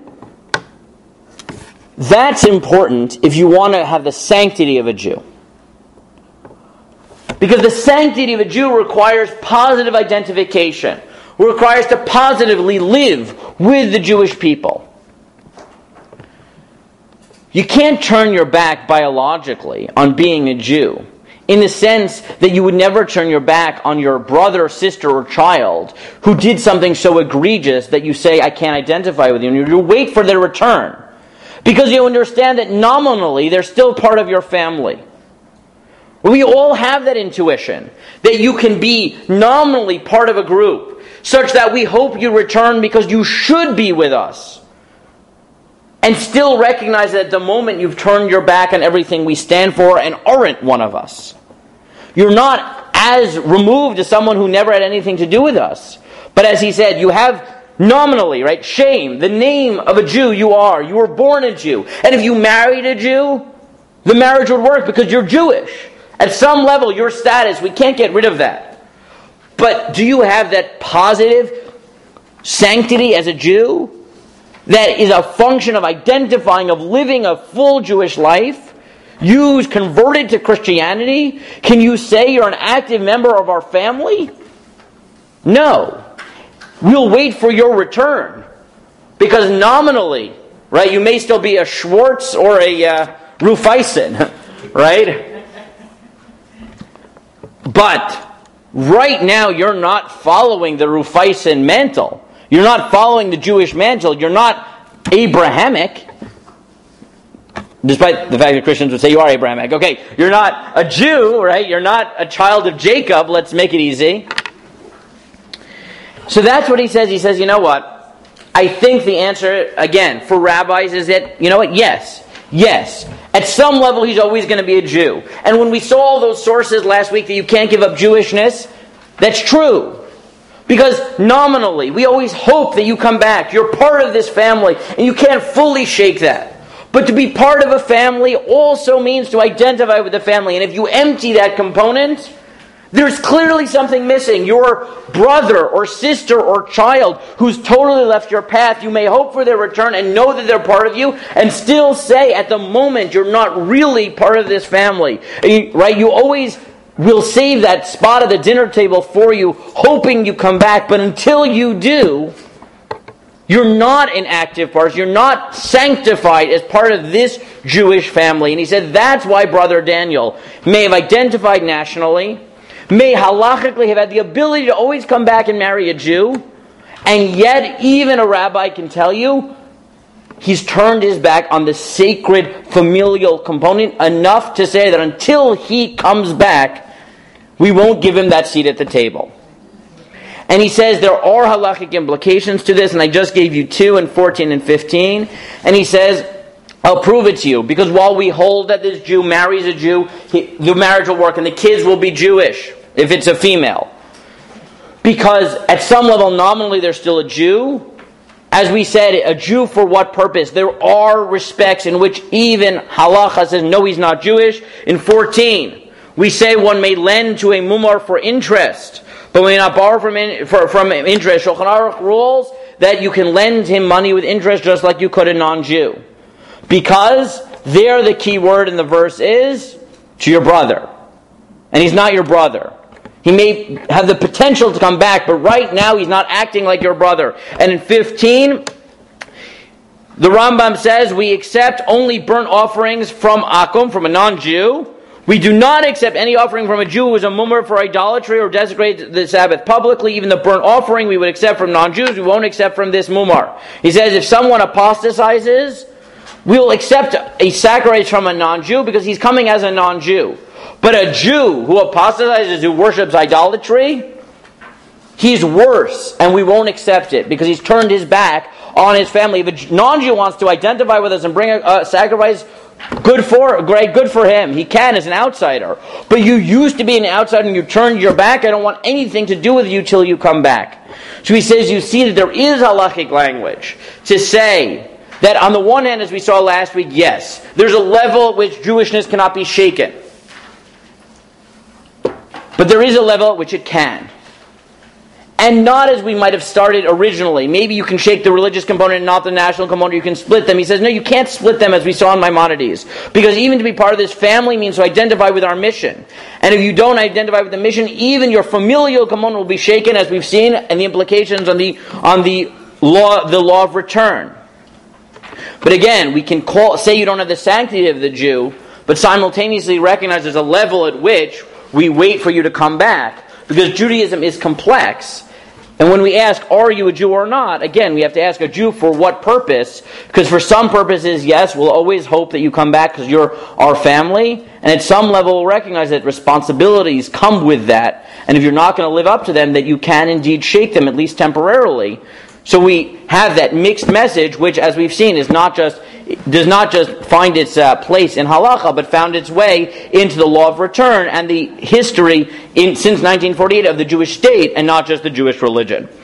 that's important if you want to have the sanctity of a Jew. Because the sanctity of a Jew requires positive identification. Requires to positively live with the Jewish people. You can't turn your back biologically on being a Jew, in the sense that you would never turn your back on your brother, sister, or child who did something so egregious that you say, I can't identify with you, and you wait for their return. Because you understand that nominally they're still part of your family. We all have that intuition, that you can be nominally part of a group, such that we hope you return because you should be with us. And still recognize that at the moment you've turned your back on everything we stand for and aren't one of us. You're not as removed as someone who never had anything to do with us. But as he said, you have nominally, right, shame, the name of a Jew you are. You were born a Jew. And if you married a Jew, the marriage would work because you're Jewish. At some level, your status, we can't get rid of that. But do you have that positive sanctity as a Jew? That is a function of identifying, of living a full Jewish life? You converted to Christianity? Can you say you're an active member of our family? No. We'll wait for your return. Because nominally, right? You may still be a Schwartz or a Rufeisen, right? But right now you're not following the Rufeisen mantle. You're not following the Jewish mantle. You're not Abrahamic. Despite the fact that Christians would say you are Abrahamic. Okay, you're not a Jew, right? You're not a child of Jacob. Let's make it easy. So that's what he says. He says, you know what? I think the answer, again, for rabbis is that, you know what? Yes. At some level, he's always going to be a Jew. And when we saw all those sources last week that you can't give up Jewishness, that's true. Because nominally, we always hope that you come back. You're part of this family, and you can't fully shake that. But to be part of a family also means to identify with the family. And if you empty that component, there's clearly something missing. Your brother or sister or child who's totally left your path, you may hope for their return and know that they're part of you, and still say at the moment you're not really part of this family. Right? You always will save that spot at the dinner table for you, hoping you come back. But until you do, you're not an active part. You're not sanctified as part of this Jewish family. And he said that's why Brother Daniel may have identified nationally, may halachically have had the ability to always come back and marry a Jew, and yet even a rabbi can tell you he's turned his back on the sacred familial component enough to say that until he comes back, we won't give him that seat at the table. And he says there are halachic implications to this, and I just gave you 2 in 14 and 15. And he says, I'll prove it to you, because while we hold that this Jew marries a Jew, the marriage will work and the kids will be Jewish if it's a female. Because at some level, nominally, they're still a Jew. As we said, a Jew for what purpose? There are respects in which even halacha says, no, he's not Jewish. In 14, we say one may lend to a mumar for interest, but may not borrow from interest. Shulchan Aruch rules that you can lend him money with interest just like you could a non-Jew. Because there the key word in the verse is to your brother. And he's not your brother. He may have the potential to come back, but right now he's not acting like your brother. And in 15, the Rambam says we accept only burnt offerings from Akum, from a non-Jew. We do not accept any offering from a Jew who is a mumar for idolatry or desecrates the Sabbath publicly. Even the burnt offering we would accept from non-Jews, we won't accept from this mumar. He says if someone apostatizes, we will accept a sacrifice from a non-Jew because he's coming as a non-Jew. But a Jew who apostatizes, who worships idolatry, he's worse, and we won't accept it because he's turned his back on his family. If a non-Jew wants to identify with us and bring a sacrifice, good for him. He can as an outsider. But you used to be an outsider and you turned your back. I don't want anything to do with you till you come back. So he says, you see that there is halachic language to say that on the one hand, as we saw last week, yes, there's a level at which Jewishness cannot be shaken. But there is a level at which it can. And not as we might have started originally. Maybe you can shake the religious component and not the national component. You can split them. He says, no, you can't split them as we saw in Maimonides. Because even to be part of this family means to identify with our mission. And if you don't identify with the mission, even your familial component will be shaken, as we've seen, and the implications on the law of return. But again, we can say you don't have the sanctity of the Jew, but simultaneously recognize there's a level at which we wait for you to come back. Because Judaism is complex. And when we ask, are you a Jew or not? Again, we have to ask a Jew for what purpose? Because for some purposes, yes, we'll always hope that you come back because you're our family. And at some level, we'll recognize that responsibilities come with that. And if you're not going to live up to them, that you can indeed shake them, at least temporarily. So we have that mixed message, which, as we've seen, does not just find its place in halacha, but found its way into the law of return and the history since 1948 of the Jewish state, and not just the Jewish religion.